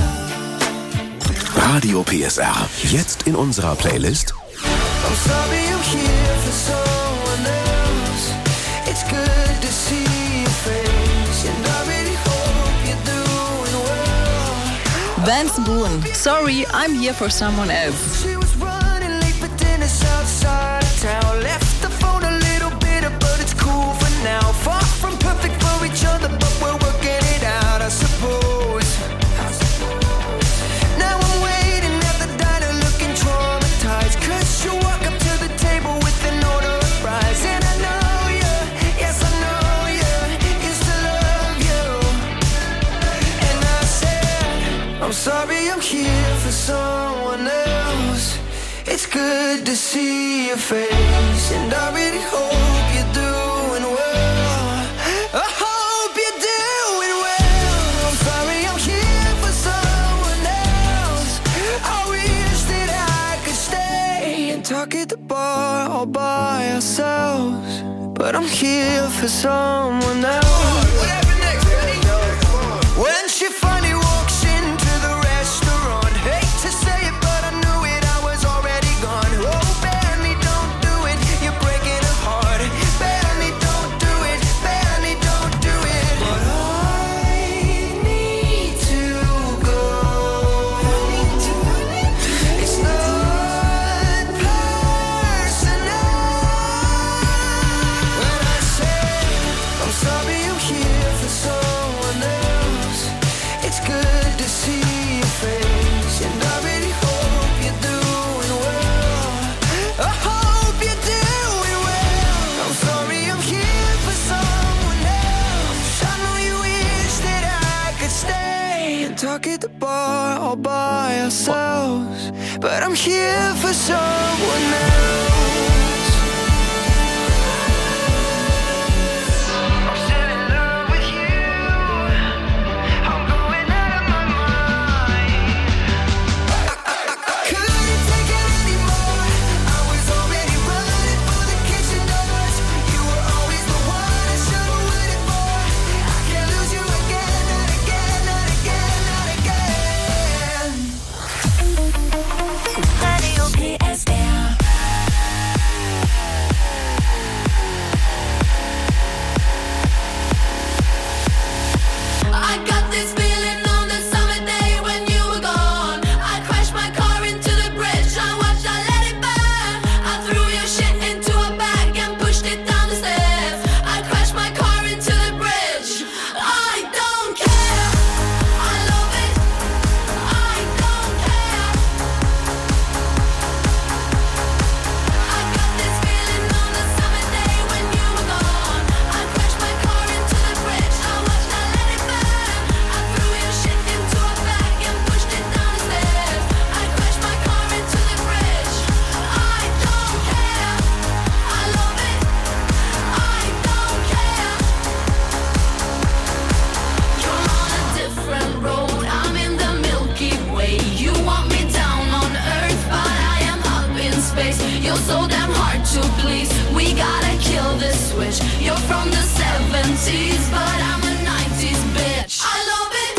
love? Radio P S R. Jetzt in unserer Playlist. I'm sorry I'm here for someone else. It's good to see your face, and I really hope you're doing well. Vance Boone, sorry, I'm here for someone else. She was running late, but then it's outside of town. Left the phone a little bitter, but it's cool for now. Far from perfect for each other, but we're working it out, I suppose. Now I'm waiting at the diner looking traumatized, 'cause you walk up to the table with an order of fries. And I know you, yes I know you, used to love you. And I said, I'm sorry I'm here for someone else. It's good to see your face, and I really hope you're doing well. I hope you're doing well. I'm sorry I'm here for someone else. I wish that I could stay and talk at the bar all by ourselves, but I'm here for someone else. When she finally walks into the restaurant, hate to say it, but I knew it, I was already gone. Oh, Benny, don't do it, you're breaking her heart. Benny, don't do it, Benny, don't do it. But I need to go. It's not personal. When I say I'm sorry I'm here for someone else, it's good to see your face, and I really hope you're doing well. I hope you're doing well. I'm sorry I'm here for someone else. I know you wish that I could stay and talk at the bar all by ourselves, but I'm here for someone else. I'm still in love with you. I'm going out of my mind. I couldn't take it anymore. I was already running for the kitchen doors. You were always the one I should have waited for. I can't lose you again, not again, not again, not again. Radio P S R. switch. You're from the seventies, but I'm a nineties bitch. I love it.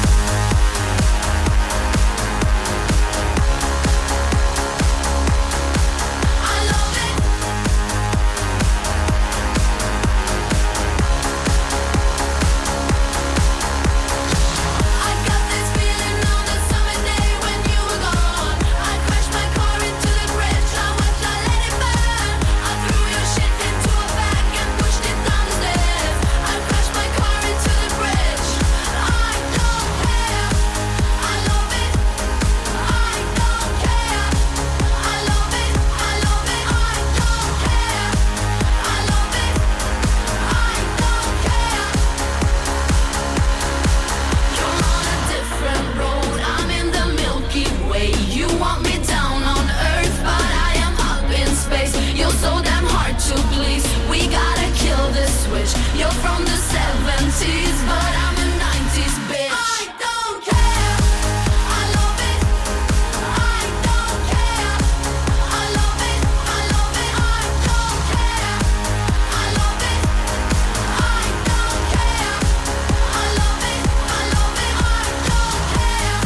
You're from the seventies, but I'm a nineties bitch. I don't care. I love it. I don't care. I love it. I love it. I don't care. I love it. I don't care. I love it. I love it. I don't care.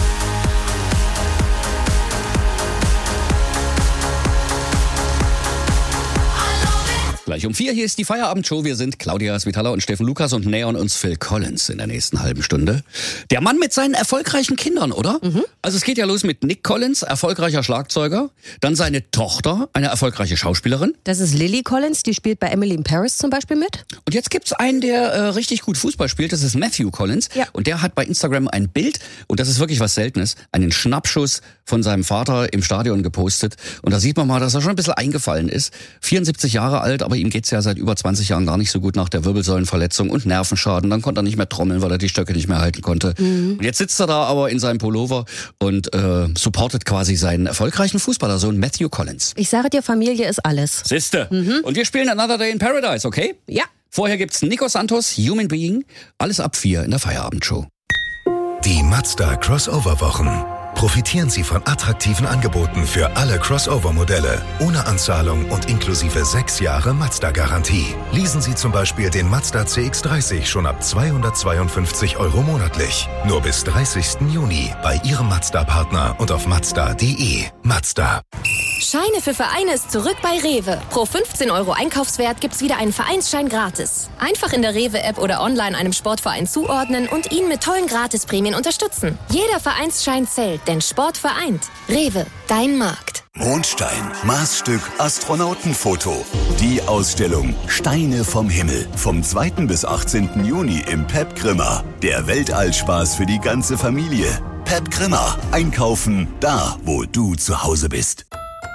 Gleich um vier, hier ist die Feierabendshow. Wir sind Claudia Svitala und Steffen Lukas und nähern uns Phil Collins in der nächsten halben Stunde. Der Mann mit seinen erfolgreichen Kindern, oder? Mhm. Also es geht ja los mit Nick Collins, erfolgreicher Schlagzeuger. Dann seine Tochter, eine erfolgreiche Schauspielerin. Das ist Lily Collins, die spielt bei Emily in Paris zum Beispiel mit. Und jetzt gibt's einen, der äh, richtig gut Fußball spielt. Das ist Matthew Collins. Ja. Und der hat bei Instagram ein Bild, und das ist wirklich was Seltenes, einen Schnappschuss von seinem Vater im Stadion gepostet. Und da sieht man mal, dass er schon ein bisschen eingefallen ist. vierundsiebzig Jahre alt, aber ihm geht's ja seit über zwanzig Jahren gar nicht so gut nach der Wirbelsäulenverletzung und Nervenschaden. Dann konnte er nicht mehr trommeln, weil er die Stöcke nicht mehr halten konnte. Mhm. Und jetzt sitzt er da aber in seinem Pullover und äh, supportet quasi seinen erfolgreichen Fußballersohn Matthew Collins. Ich sage dir, Familie ist alles. Siehste. Mhm. Und wir spielen Another Day in Paradise, okay? Ja. Vorher gibt's Nico Santos, Human Being. Alles ab vier in der Feierabendshow. Die Mazda Crossover-Wochen. Profitieren Sie von attraktiven Angeboten für alle Crossover-Modelle. Ohne Anzahlung und inklusive sechs Jahre Mazda-Garantie. Leasen Sie zum Beispiel den Mazda C X dreißig schon ab zweihundertzweiundfünfzig Euro monatlich. Nur bis dreißigsten Juni bei Ihrem Mazda-Partner und auf mazda punkt de. Mazda. Scheine für Vereine ist zurück bei Rewe. Pro fünfzehn Euro Einkaufswert gibt's wieder einen Vereinsschein gratis. Einfach in der Rewe-App oder online einem Sportverein zuordnen und ihn mit tollen Gratisprämien unterstützen. Jeder Vereinsschein zählt, denn Sport vereint. Rewe, dein Markt. Mondstein, Maßstück, Astronautenfoto. Die Ausstellung Steine vom Himmel. Vom zweiten bis achtzehnten Juni im Pep Grimma. Der Weltallspaß für die ganze Familie. Pep Grimma. Einkaufen da, wo du zu Hause bist.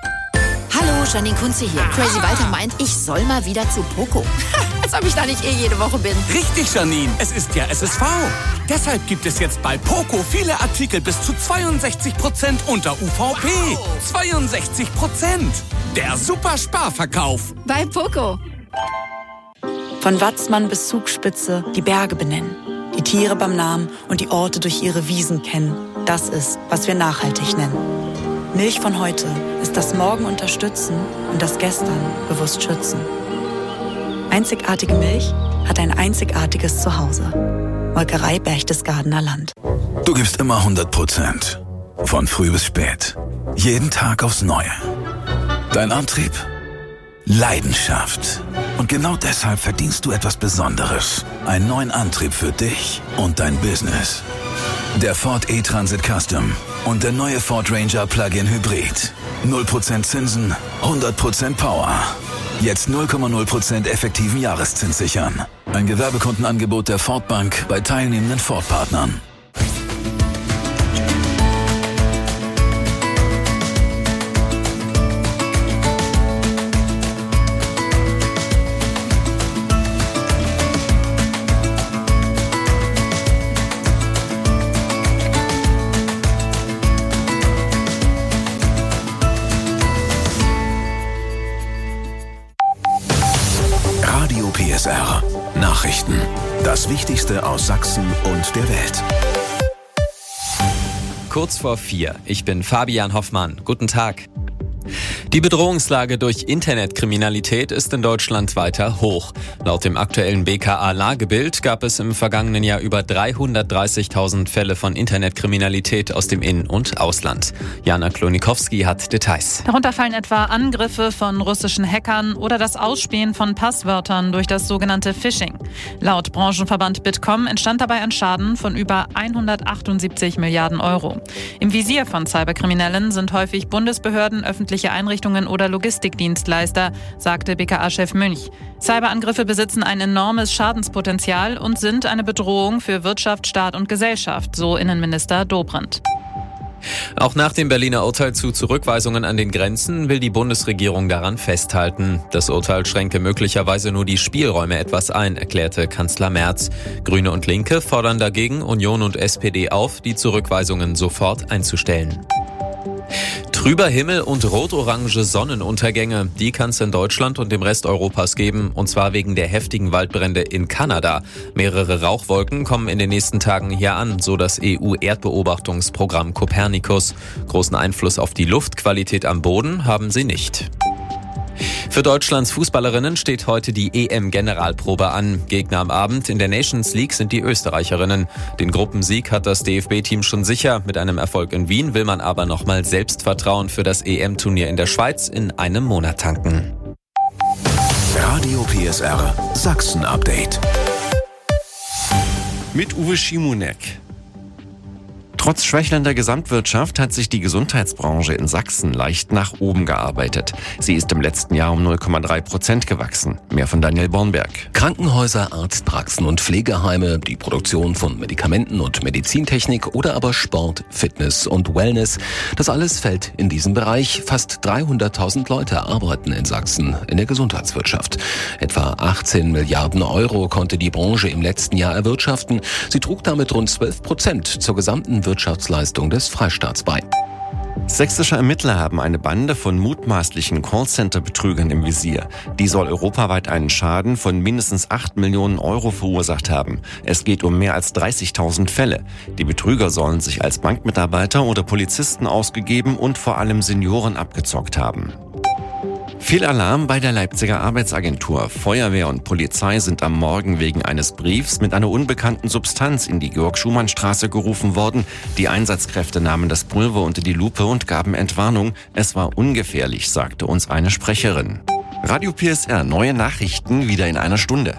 Hallo, Janine Kunze hier. Crazy Walter meint, ich soll mal wieder zu Poco. Als ob ich da nicht eh jede Woche bin. Richtig, Janine. Es ist ja S S V. Deshalb gibt es jetzt bei Poco viele Artikel bis zu zweiundsechzig Prozent unter U V P. Wow. zweiundsechzig Prozent. Der super Sparverkauf. Bei Poco. Von Watzmann bis Zugspitze die Berge benennen. Die Tiere beim Namen und die Orte durch ihre Wiesen kennen. Das ist, was wir nachhaltig nennen. Milch von heute ist das Morgen unterstützen und das Gestern bewusst schützen. Einzigartige Milch hat ein einzigartiges Zuhause. Molkerei Berchtesgadener Land. Du gibst immer hundert Prozent. Von früh bis spät. Jeden Tag aufs Neue. Dein Antrieb? Leidenschaft. Und genau deshalb verdienst du etwas Besonderes. Einen neuen Antrieb für dich und dein Business. Der Ford E-Transit Custom und der neue Ford Ranger Plug-in Hybrid. null Prozent Zinsen, hundert Prozent Power. Jetzt null Komma null Prozent effektiven Jahreszins sichern. Ein Gewerbekundenangebot der Ford Bank bei teilnehmenden Ford-Partnern. P S R. Nachrichten. Das Wichtigste aus Sachsen und der Welt. Kurz vor vier. Ich bin Fabian Hoffmann. Guten Tag. Die Bedrohungslage durch Internetkriminalität ist in Deutschland weiter hoch. Laut dem aktuellen B K A-Lagebild gab es im vergangenen Jahr über dreihundertdreißigtausend Fälle von Internetkriminalität aus dem In- und Ausland. Jana Klonikowski hat Details. Darunter fallen etwa Angriffe von russischen Hackern oder das Ausspähen von Passwörtern durch das sogenannte Phishing. Laut Branchenverband Bitkom entstand dabei ein Schaden von über hundertachtundsiebzig Milliarden Euro. Im Visier von Cyberkriminellen sind häufig Bundesbehörden, öffentliche Einrichtungen oder Logistikdienstleister, sagte B K A-Chef Münch. Cyberangriffe besitzen ein enormes Schadenspotenzial und sind eine Bedrohung für Wirtschaft, Staat und Gesellschaft, so Innenminister Dobrindt. Auch nach dem Berliner Urteil zu Zurückweisungen an den Grenzen will die Bundesregierung daran festhalten. Das Urteil schränke möglicherweise nur die Spielräume etwas ein, erklärte Kanzler Merz. Grüne und Linke fordern dagegen Union und S P D auf, die Zurückweisungen sofort einzustellen. Trüber Himmel und rot-orange Sonnenuntergänge, die kann es in Deutschland und dem Rest Europas geben, und zwar wegen der heftigen Waldbrände in Kanada. Mehrere Rauchwolken kommen in den nächsten Tagen hier an, so das E U-Erdbeobachtungsprogramm Copernicus. Großen Einfluss auf die Luftqualität am Boden haben sie nicht. Für Deutschlands Fußballerinnen steht heute die E M-Generalprobe an. Gegner am Abend in der Nations League sind die Österreicherinnen. Den Gruppensieg hat das D F B-Team schon sicher. Mit einem Erfolg in Wien will man aber nochmal Selbstvertrauen für das E M-Turnier in der Schweiz in einem Monat tanken. Radio P S R Sachsen-Update. Mit Uwe Schimonek. Trotz schwächelnder Gesamtwirtschaft hat sich die Gesundheitsbranche in Sachsen leicht nach oben gearbeitet. Sie ist im letzten Jahr um null Komma drei Prozent gewachsen. Mehr von Daniel Bornberg. Krankenhäuser, Arztpraxen und Pflegeheime, die Produktion von Medikamenten und Medizintechnik oder aber Sport, Fitness und Wellness. Das alles fällt in diesen Bereich. Fast dreihunderttausend Leute arbeiten in Sachsen in der Gesundheitswirtschaft. Etwa achtzehn Milliarden Euro konnte die Branche im letzten Jahr erwirtschaften. Sie trug damit rund zwölf Prozent zur gesamten Wirtschaftsleistung des Freistaats bei. Sächsische Ermittler haben eine Bande von mutmaßlichen Callcenter-Betrügern im Visier. Die soll europaweit einen Schaden von mindestens acht Millionen Euro verursacht haben. Es geht um mehr als dreißigtausend Fälle. Die Betrüger sollen sich als Bankmitarbeiter oder Polizisten ausgegeben und vor allem Senioren abgezockt haben. Viel Alarm bei der Leipziger Arbeitsagentur. Feuerwehr und Polizei sind am Morgen wegen eines Briefs mit einer unbekannten Substanz in die Georg-Schumann-Straße gerufen worden. Die Einsatzkräfte nahmen das Pulver unter die Lupe und gaben Entwarnung. Es war ungefährlich, sagte uns eine Sprecherin. Radio P S R, neue Nachrichten wieder in einer Stunde.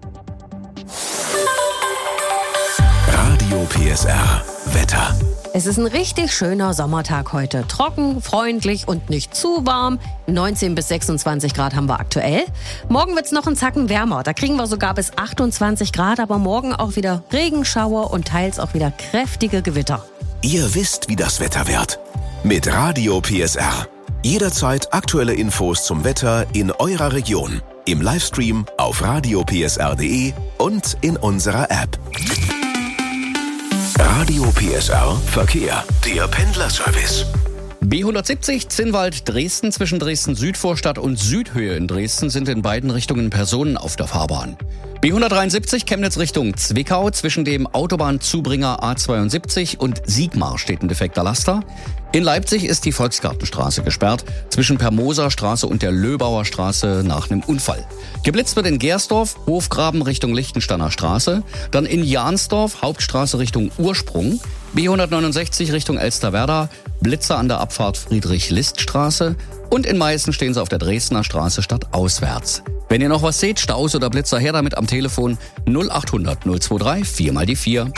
Radio P S R Wetter. Es ist ein richtig schöner Sommertag heute. Trocken, freundlich und nicht zu warm. neunzehn bis sechsundzwanzig Grad haben wir aktuell. Morgen wird's noch einen Zacken wärmer. Da kriegen wir sogar bis achtundzwanzig Grad, aber morgen auch wieder Regenschauer und teils auch wieder kräftige Gewitter. Ihr wisst, wie das Wetter wird. Mit Radio P S R. Jederzeit aktuelle Infos zum Wetter in eurer Region. Im Livestream auf radio p s r punkt d e und in unserer App. Radio P S R Verkehr, der Pendlerservice. B hundertsiebzig Zinnwald Dresden zwischen Dresden-Südvorstadt und Südhöhe in Dresden sind in beiden Richtungen Personen auf der Fahrbahn. B hundertdreiundsiebzig Chemnitz Richtung Zwickau zwischen dem Autobahnzubringer A zweiundsiebzig und Siegmar steht ein defekter Laster. In Leipzig ist die Volksgartenstraße gesperrt zwischen Permoser Straße und der Löbauer Straße nach einem Unfall. Geblitzt wird in Gersdorf, Hofgraben Richtung Lichtensteiner Straße, dann in Jahnsdorf, Hauptstraße Richtung Ursprung, B hundertneunundsechzig Richtung Elsterwerda, Blitzer an der Abfahrt Friedrich-List-Straße und in Meißen stehen sie auf der Dresdner Straße stadtauswärts. Wenn ihr noch was seht, Staus oder Blitzer, her damit am Telefon null achthundert null zweiundzwanzig vier mal die vier.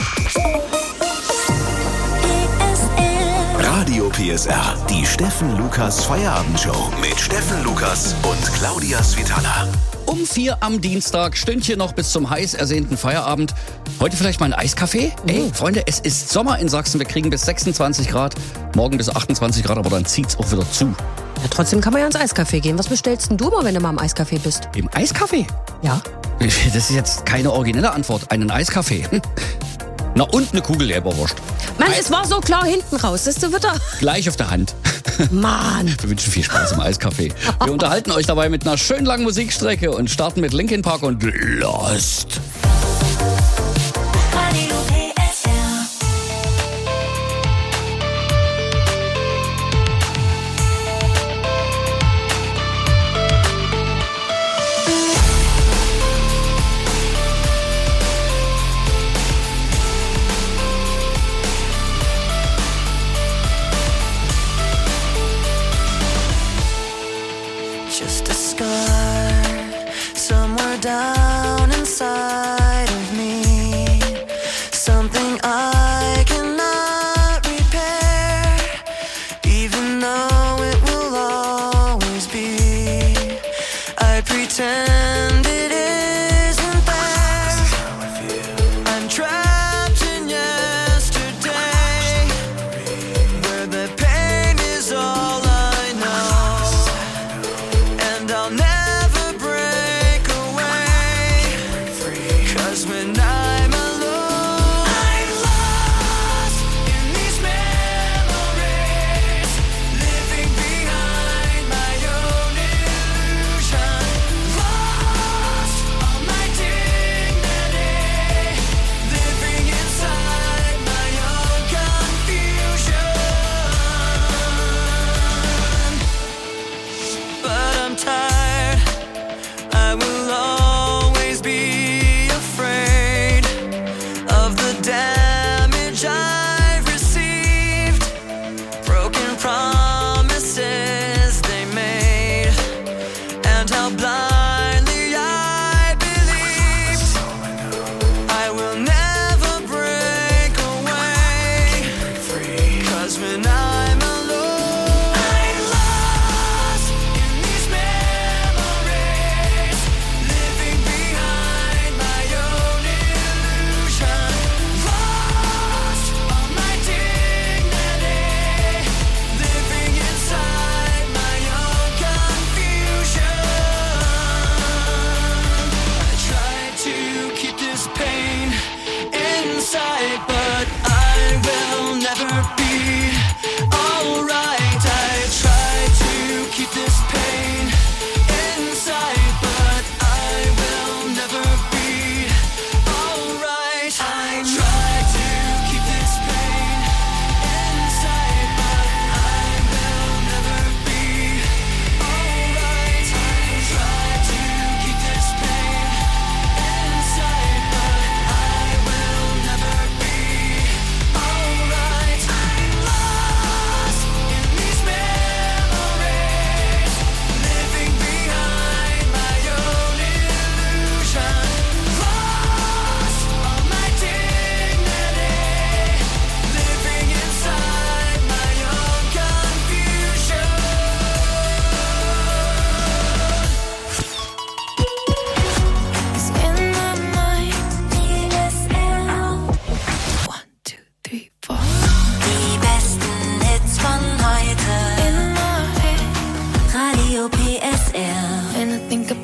Radio P S R, die Steffen Lukas Feierabendshow mit Steffen Lukas und Claudia Svitala. Um vier am Dienstag, Stündchen noch bis zum heiß ersehnten Feierabend. Heute vielleicht mal ein Eiskaffee? Mhm. Ey, Freunde, es ist Sommer in Sachsen. Wir kriegen bis sechsundzwanzig Grad, morgen bis achtundzwanzig Grad, aber dann zieht's auch wieder zu. Ja, trotzdem kann man ja ins Eiscafé gehen. Was bestellst denn du mal, wenn du mal im Eiscafé bist? Im Eiscafé? Ja. Das ist jetzt keine originelle Antwort. Einen Eiskaffee. Na und eine Kugel Leberwurst. Mann, es war so klar hinten raus. Das wird er. Gleich auf der Hand. Mann. Wir wünschen viel Spaß im Eiscafé. Wir unterhalten euch dabei mit einer schönen langen Musikstrecke und starten mit Linkin Park und Lost.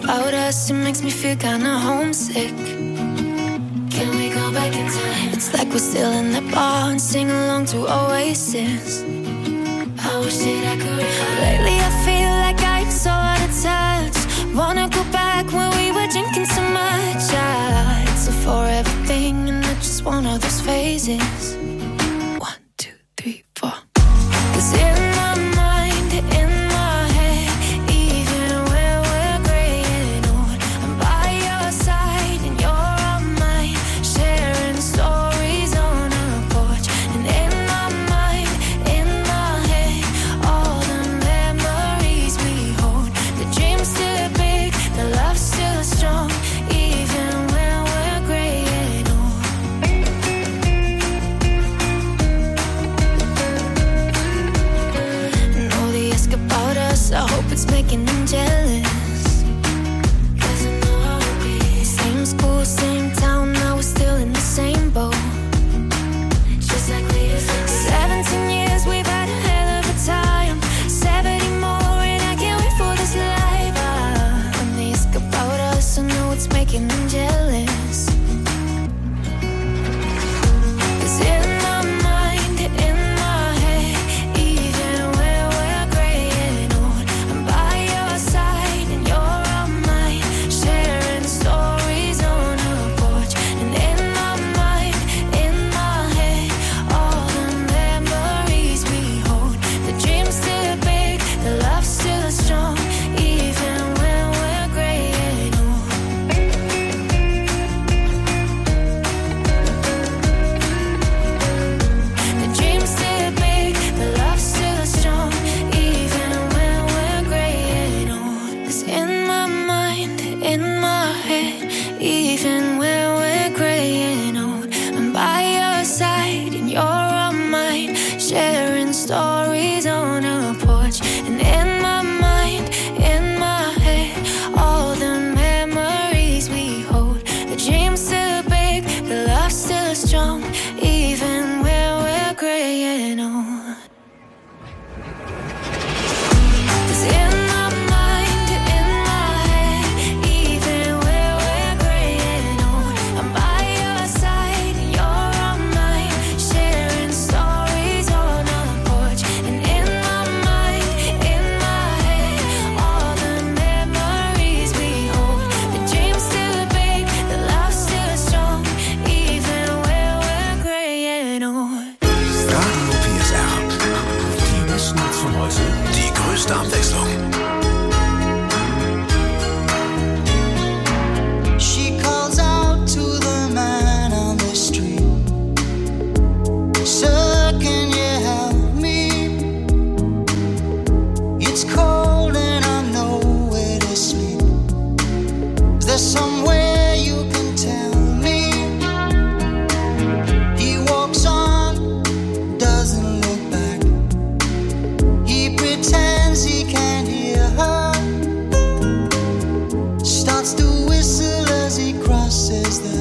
about us, it makes me feel kinda homesick. Can we go back in time? It's like we're still in the bar and sing along to Oasis. I wish that I could. Lately I feel like I'm so out of touch. Wanna go back when we were drinking so much. Ah, it's a forever thing and it's just one of those phases. One, two, three, four. 'Cause in my mind, in my head, even when we're graying old, I'm by your side and you're on mine, sharing stories on our porch. And in my mind, in my head, all the memories we hold. The dream's still big, the love's still strong, even when we're graying old. And all they ask about us, I hope it's making them jealous. 'Cause I know how it be. Same school, same town, now we're still in the same boat. Just like we used to be. Seventeen years, we've had a hell of a time. Seventy more, and I can't wait for this life. Ah, and they ask about us, I know it's making them jealous. 'Cause in my mind, in my head, even when we're graying old, I'm by your side and you're on mine, sharing stories on our porch. And in my mind, in my head, all the memories we hold. The dream's still big, the love's still strong, even when we're graying old. The dream's still big, the love's still strong, even when we're graying old. 'Cause in my mind, in my head, even when we're graying old, I'm by your side and you're on mine, sharing stories on our porch. And in my mind, in my head, all the memories we hold. The dream's still big, the love's still strong, even when we're graying old. 'Cause in my mind, in my head, even when we're graying old, I'm by your side and you're on mine, sharing stories on our porch. And in my mind, in my head, all the memories we hold. The dream's still big, the love's still strong, even when we're graying old. Radio P S R. Die besten Hits von heute. Die größte Abwechslung. She calls out to the man on the street. Sir, can you help me? It's cold and I'm nowhere to sleep. Is there somewhere you can tell me? He walks on, doesn't look back. He pretends he can't hear her. Starts to whistle as he crosses the